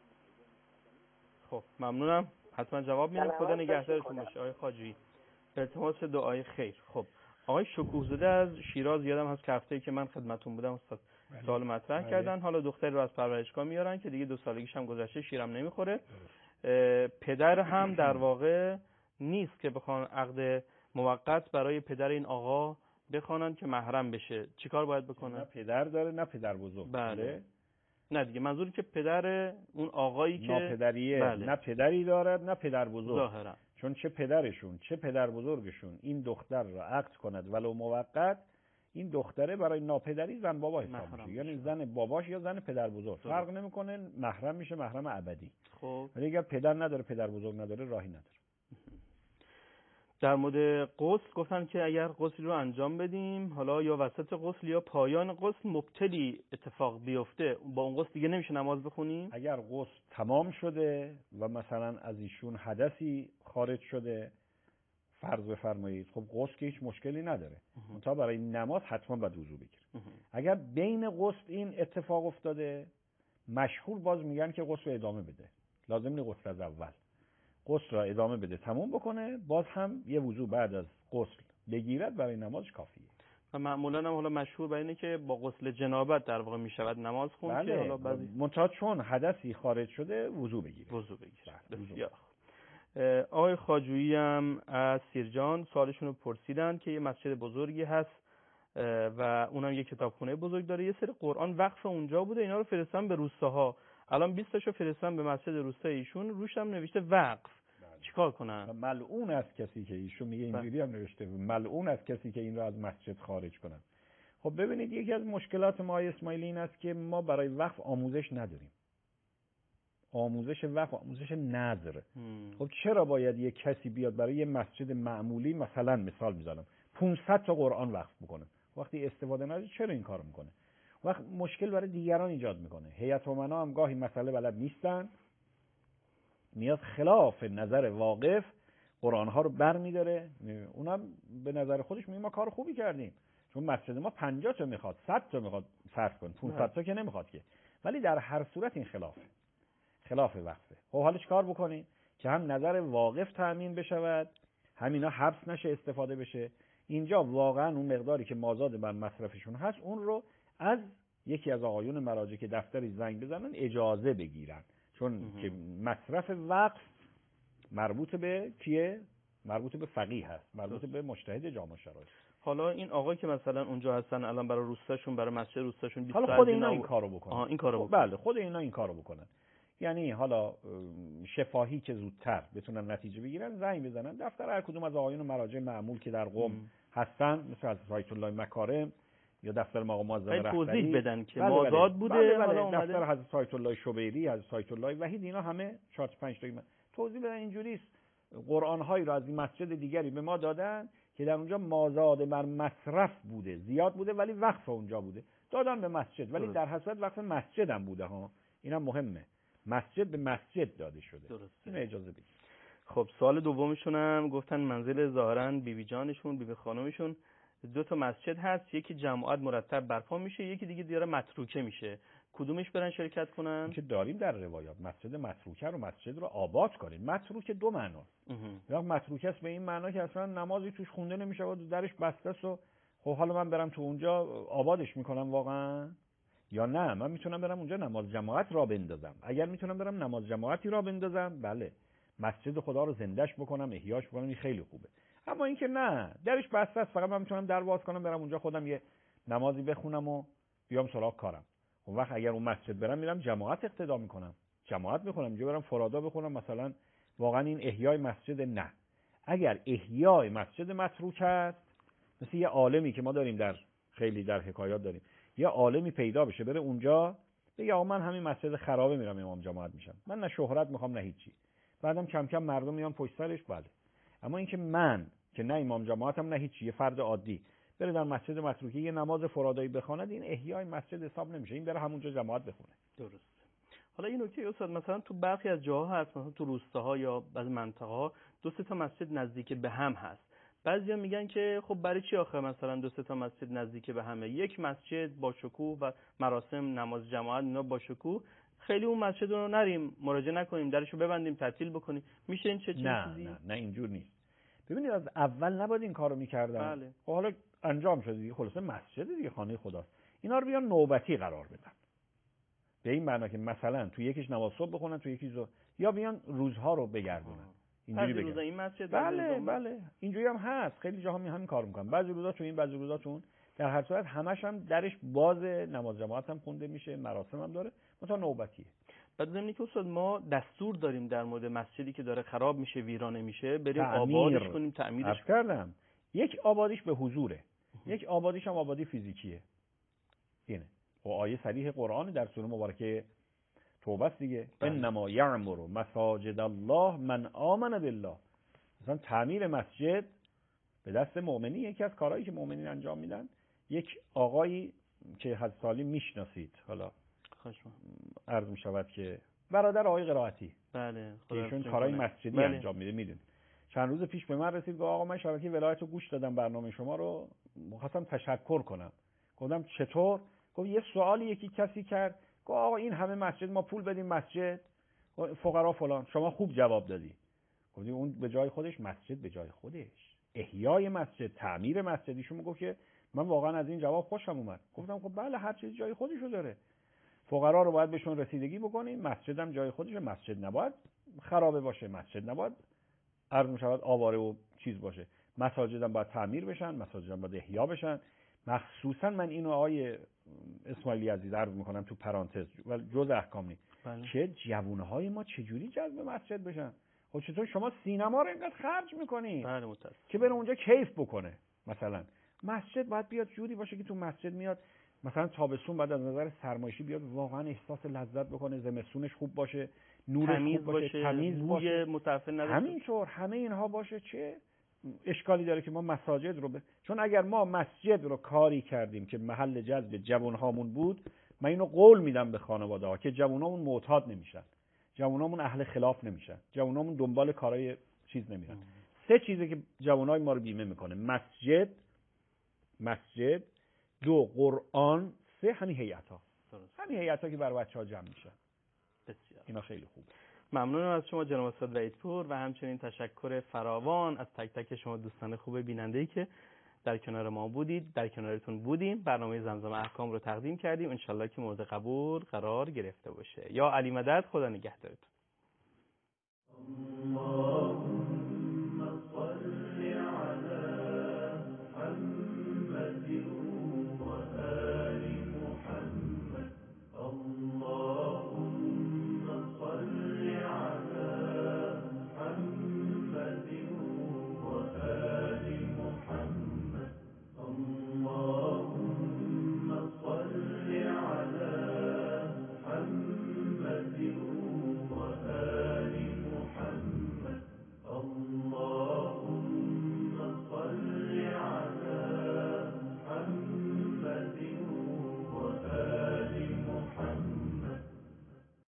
خب ممنونم، حتما جواب میدم. خدا نگهدارتون باشه آقای خواجویی. التماس دعای خیر. خب آقای شکوه‌زاده از شیراز، یادم هست که هفته‌ای که من خدمتتون بودم استاد سوال مطرح کردن. حالا دختری رو از پرورشگاه میارن که دیگه 2 سالگیش هم گذشته، شیرم نمیخوره. پدر هم در واقع نیست که بخوان عقد موقت برای پدر این آقا بخوانن که محرم بشه. چیکار باید بکنن؟ نه پدر داره نه پدر بزرگ. بله. نه دیگه منظوری که پدر اون آقایی که ناپدریه. بله. نه پدری دارد نه پدر بزرگ. ظاهرا چون چه پدرشون چه پدر بزرگشون این دختر را عقد کند ولو موقت، این دختره برای ناپدری زن بابا حساب میشه، یعنی زن باباش یا زن پدر بزرگ فرق نمیکنه، محرم میشه، محرم ابدی. خب ولی اگر پدر نداره پدر بزرگ نداره راهی نداره. در مورد غسل گفتن که اگر غسل رو انجام بدیم حالا یا وسط غسل یا پایان غسل مبتلی اتفاق بیفته، با اون غسل دیگه نمیشه نماز بخونیم؟ اگر غسل تمام شده و مثلا از ایشون حدثی خارج شده فرض بفرمایید، خب غسل که هیچ مشکلی نداره، منتها برای نماز حتما باید وضو بگیره. اگر بین غسل این اتفاق افتاده، مشهور باز میگن که غسل رو ادامه بده، لازم نیست غسل از اول، غسل را ادامه بده تموم بکنه، باز هم یه وضو بعد از غسل بگیرد، برای نمازش کافیه. و معمولا هم حالا مشهور بر اینه که با غسل جنابت در واقع میشود نماز خوند. بله. که حالا بعضی منتها چون حدثی خارج شده وضو بگیره. بسیار. آقای خواجویی هم از سیرجان سوالشون رو پرسیدن که یه مسجد بزرگی هست و اونم یه کتابخونه بزرگ داره، یه سری قرآن وقف اونجا بوده، اینا رو فرستن به روستاها، الان 20 تاشو فرستن به مسجد روستای ایشون، روش هم نوشته وقف. چیکار کنن؟ ملعون از کسی که ایشون میگه اینجوری هم نوشته، ملعون از کسی که این رو از مسجد خارج کنن. خب ببینید یکی از مشکلات ما اسماعیلی این است که ما برای وقف آموزش نداریم. آموزش وقف، آموزش نظر. خب چرا باید یه کسی بیاد برای یه مسجد معمولی، مثلا مثال میزنم 500 تا قرآن وقف بکنه، وقتی استفاده نداره چرا این کارو میکنه؟ وقت مشکل برای دیگران ایجاد میکنه. هیئت امنا هم گاهی مسئله بلد نیستن، میاد خلاف نظر واقف قرآن ها رو برمیداره، اونم به نظر خودش میگه ما کار خوبی کردیم، چون مسجد ما 50 تا میخواد، 100 تا میخواد صرف کن، 500 تا که نمیخواد که. ولی در هر صورت این خلاف وقفه. خب حالا چیکار بکنیم که هم نظر واقف تامین بشود، هم اینا حبس نشه، استفاده بشه. اینجا واقعا اون مقداری که مازاد بر مصرفشون هست اون رو از یکی از آقایون مراجع که دفتری زنگ بزنن اجازه بگیرن، چون که مصرف وقف مربوط به کیه؟ مربوط به فقیه هست، مربوط به مجتهد جامع شرایط. حالا این آقا که مثلا اونجا هستن الان برای روستاشون، برای مسجد روستاشون 20 حالا خود اینا این کارو بکنن. این کارو بکنن. بله خود اینا این کارو بکنن. یعنی حالا شفاهی که زودتر بتونن نتیجه بگیرن، زنگ بزنن دفتر هر کدوم از آقایون مراجع معمول که در قم هستن، مثل حضرت آیت الله مکارم یا دفتر مقام معظم رهبری، توضیح بدن که بله مازاد بوده، حالا اومده دفتر حضرت آیت الله شبیری، حضرت آیت الله وحید، اینا همه 4 5 تا توضیح بدن اینجوریه. قرآن هایی رو از این مسجد دیگری به ما دادن که در اونجا مازاد بر مصرف بوده، زیاد بوده ولی وقف اونجا بوده، دادن به مسجد، ولی در حسرت وقف مسجد هم بوده ها. اینا مهمه، مسجد به مسجد داده شده. درسته. این اجازه بدید. خب سوال دومشون هم گفتن منزل ظاهرا بیبی جانشون، بیبی خانمشون 2 تا مسجد هست، یکی جماعت مرتب برپا میشه، یکی دیگه دیاره متروکه میشه، کدومش برن شرکت کنن؟ که داریم در روایات مسجد متروکه رو مسجد رو آباد کنیم. متروکه 2 معناست. یا متروکه است به این معنا که اصلا نمازی توش خونده نمیشه و درش بسته است و خب حالا من برم تو اونجا آبادش میکنم واقعا، یا نه من میتونم برم اونجا نماز جماعت را بندازم. اگر میتونم برم نماز جماعتی را بندازم، بله مسجد خدا رو زندهش بکنم، احیاش بکنم، این خیلی خوبه. اما اینکه نه درش بسته است، فقط من میتونم در باز کنم برم اونجا خودم یه نمازی بخونم و بیام سراغ کارم، اون وقت اگر اون مسجد برم میرم جماعت اقتدا میکنم، جماعت میخونم، اینجا برم فرادا بخونم مثلا، واقعا این احیای مسجد نه. اگر احیای مسجد متروک است، مثل یه عالمی که ما داریم در خیلی در حکایات داریم، یه عالمی پیدا بشه بره اونجا بگه آقا من همین مسجد خرابه میرم امام جماعت میشم، من نه شهرت میخوام نه هیچی، بعدم کم کم مردم میان پشت سرش، بله. اما اینکه من که نه امام جماعتم نه هیچی، یه فرد عادی بره در مسجد متروکه یه نماز فرادایی بخواند، این احیای مسجد حساب نمیشه، این بره همونجا جماعت بخونه. درست. حالا این نکته استاد مثلا تو برخی از جاها هست، مثلا تو روستاها یا بعضی منطقه‌ها 2 تا مسجد نزدیک به هم هست. بعضیا میگن که خب برای چی آخه مثلا 2 تا مسجد نزدیک به همه، یک مسجد با شکوه و مراسم نماز جماعت اینا با شکوه، خیلی اون مسجد رو نریم مراجعه نکنیم، درشو ببندیم تعطیل بکنیم، میشه این چه چیزی؟ نه اینجور نیست. ببینید از اول نباید این کارو می‌کردن. بله. خب حالا انجام شده دیگه، خلاص مسجد دیگه خانه خداست. اینا رو بیان نوبتی قرار بدن. به این معنا که مثلا تو یکیش نماز صبح بخونن، تو یکیش یا بیان روزها رو بگردونن. اینجوری بگن. این مسجد بله اینجوری هم هست، خیلی جاها همین کار میکنن، بعضی روزا تو این بعضی روزا تو اون، در هر صورت همش هم درش باز، نماز جماعت هم خونده میشه، مراسم هم داره، مثلا نوبتیه. بعد زمینی که استاد ما دستور داریم در مورد مسجدی که داره خراب میشه، ویرانه میشه، بریم آبادش کنیم، تعمیرش کردم. یک آبادیش به حضوره، یک آبادیش هم آبادی فیزیکیه. اینه و آیه صریح قرآن در سوره مبارکه توبه است دیگه، انما یعمر مساجد الله من آمن بالله. مثلا تعمیر مسجد به دست مؤمنی یکی از کارهایی که مؤمنین انجام میدن. یک آقایی که حضرت سالی میشناسید، حالا عرض میشود که برادر آقای قرائتی، بله، ایشون کارهای مسجدی انجام میده، میدونید. چند روز پیش به من رسید، گفت آقا من شبکه ولایت رو گوش دادم، برنامه شما رو می‌خواستم تشکر کنم. گفتم چطور؟ گفت یه سوالی یکی کسی کرد، گفت آقا این همه مسجد ما پول بدیم مسجد فقرا فلان، شما خوب جواب دادی. گفتم اون به جای خودش، مسجد به جای خودش، احیای مسجد، تعمیر مسجد. ایشون میگه که من واقعا از این جواب خوشم اومد. گفتم خب بله هر چیز جای خودشو داره، فقرا رو باید بهشون رسیدگی بکنیم، مسجد هم جای خودشه، مسجد نباید خرابه باشه، مسجد نباید عرض می‌شود آواره و چیز باشه، مساجد هم باید تعمیر بشن، مساجد هم باید احیا بشن. مخصوصا من اینو آقای اسماعیلی عزیز عرض میکنم تو پرانتز ولی جز احکام نیست، که جوانهای ما چجوری جذب مسجد بشن. خب چطور شما سینما رو اینقدر خرج میکنی که بره اونجا کیف بکنه؟ مثلا مسجد باید بیاد جوری باشه که تو مسجد میاد مثلا تابستون بعد از نظر سرمایشی بیاد واقعا احساس لذت بکنه، زمستونش خوب باشه، نورش خوب باشه، تمیز باشه، متعفن نداره، همینطور همه اینها باشه. چه اشکالی داره که ما مساجد رو چون اگر ما مسجد رو کاری کردیم که محل جذب جوانهامون بود، من اینو قول میدم به خانواده ها که جوانهامون معتاد نمیشن، جوانهامون اهل خلاف نمیشن، جوانهامون دنبال کارهای چیز نمیرن. 3 چیزی که جوانهای ما رو بیمه میکنه: مسجد، 2 قرآن، 3 همین هیئت‌ها. همین هیئت‌ها که برای بچه‌ها جمع میشن. بسیار اینا خیلی خوبه. ممنونم از شما جناب استاد وحیدپور و همچنین تشکر فراوان از تک تک شما دوستان خوب بیننده‌ای که در کنار ما بودید، در کنارتون بودیم، برنامه زمزمه احکام رو تقدیم کردیم. انشالله که مورد قبول قرار گرفته باشه. یا علی مدد، خدا نگهدارتون.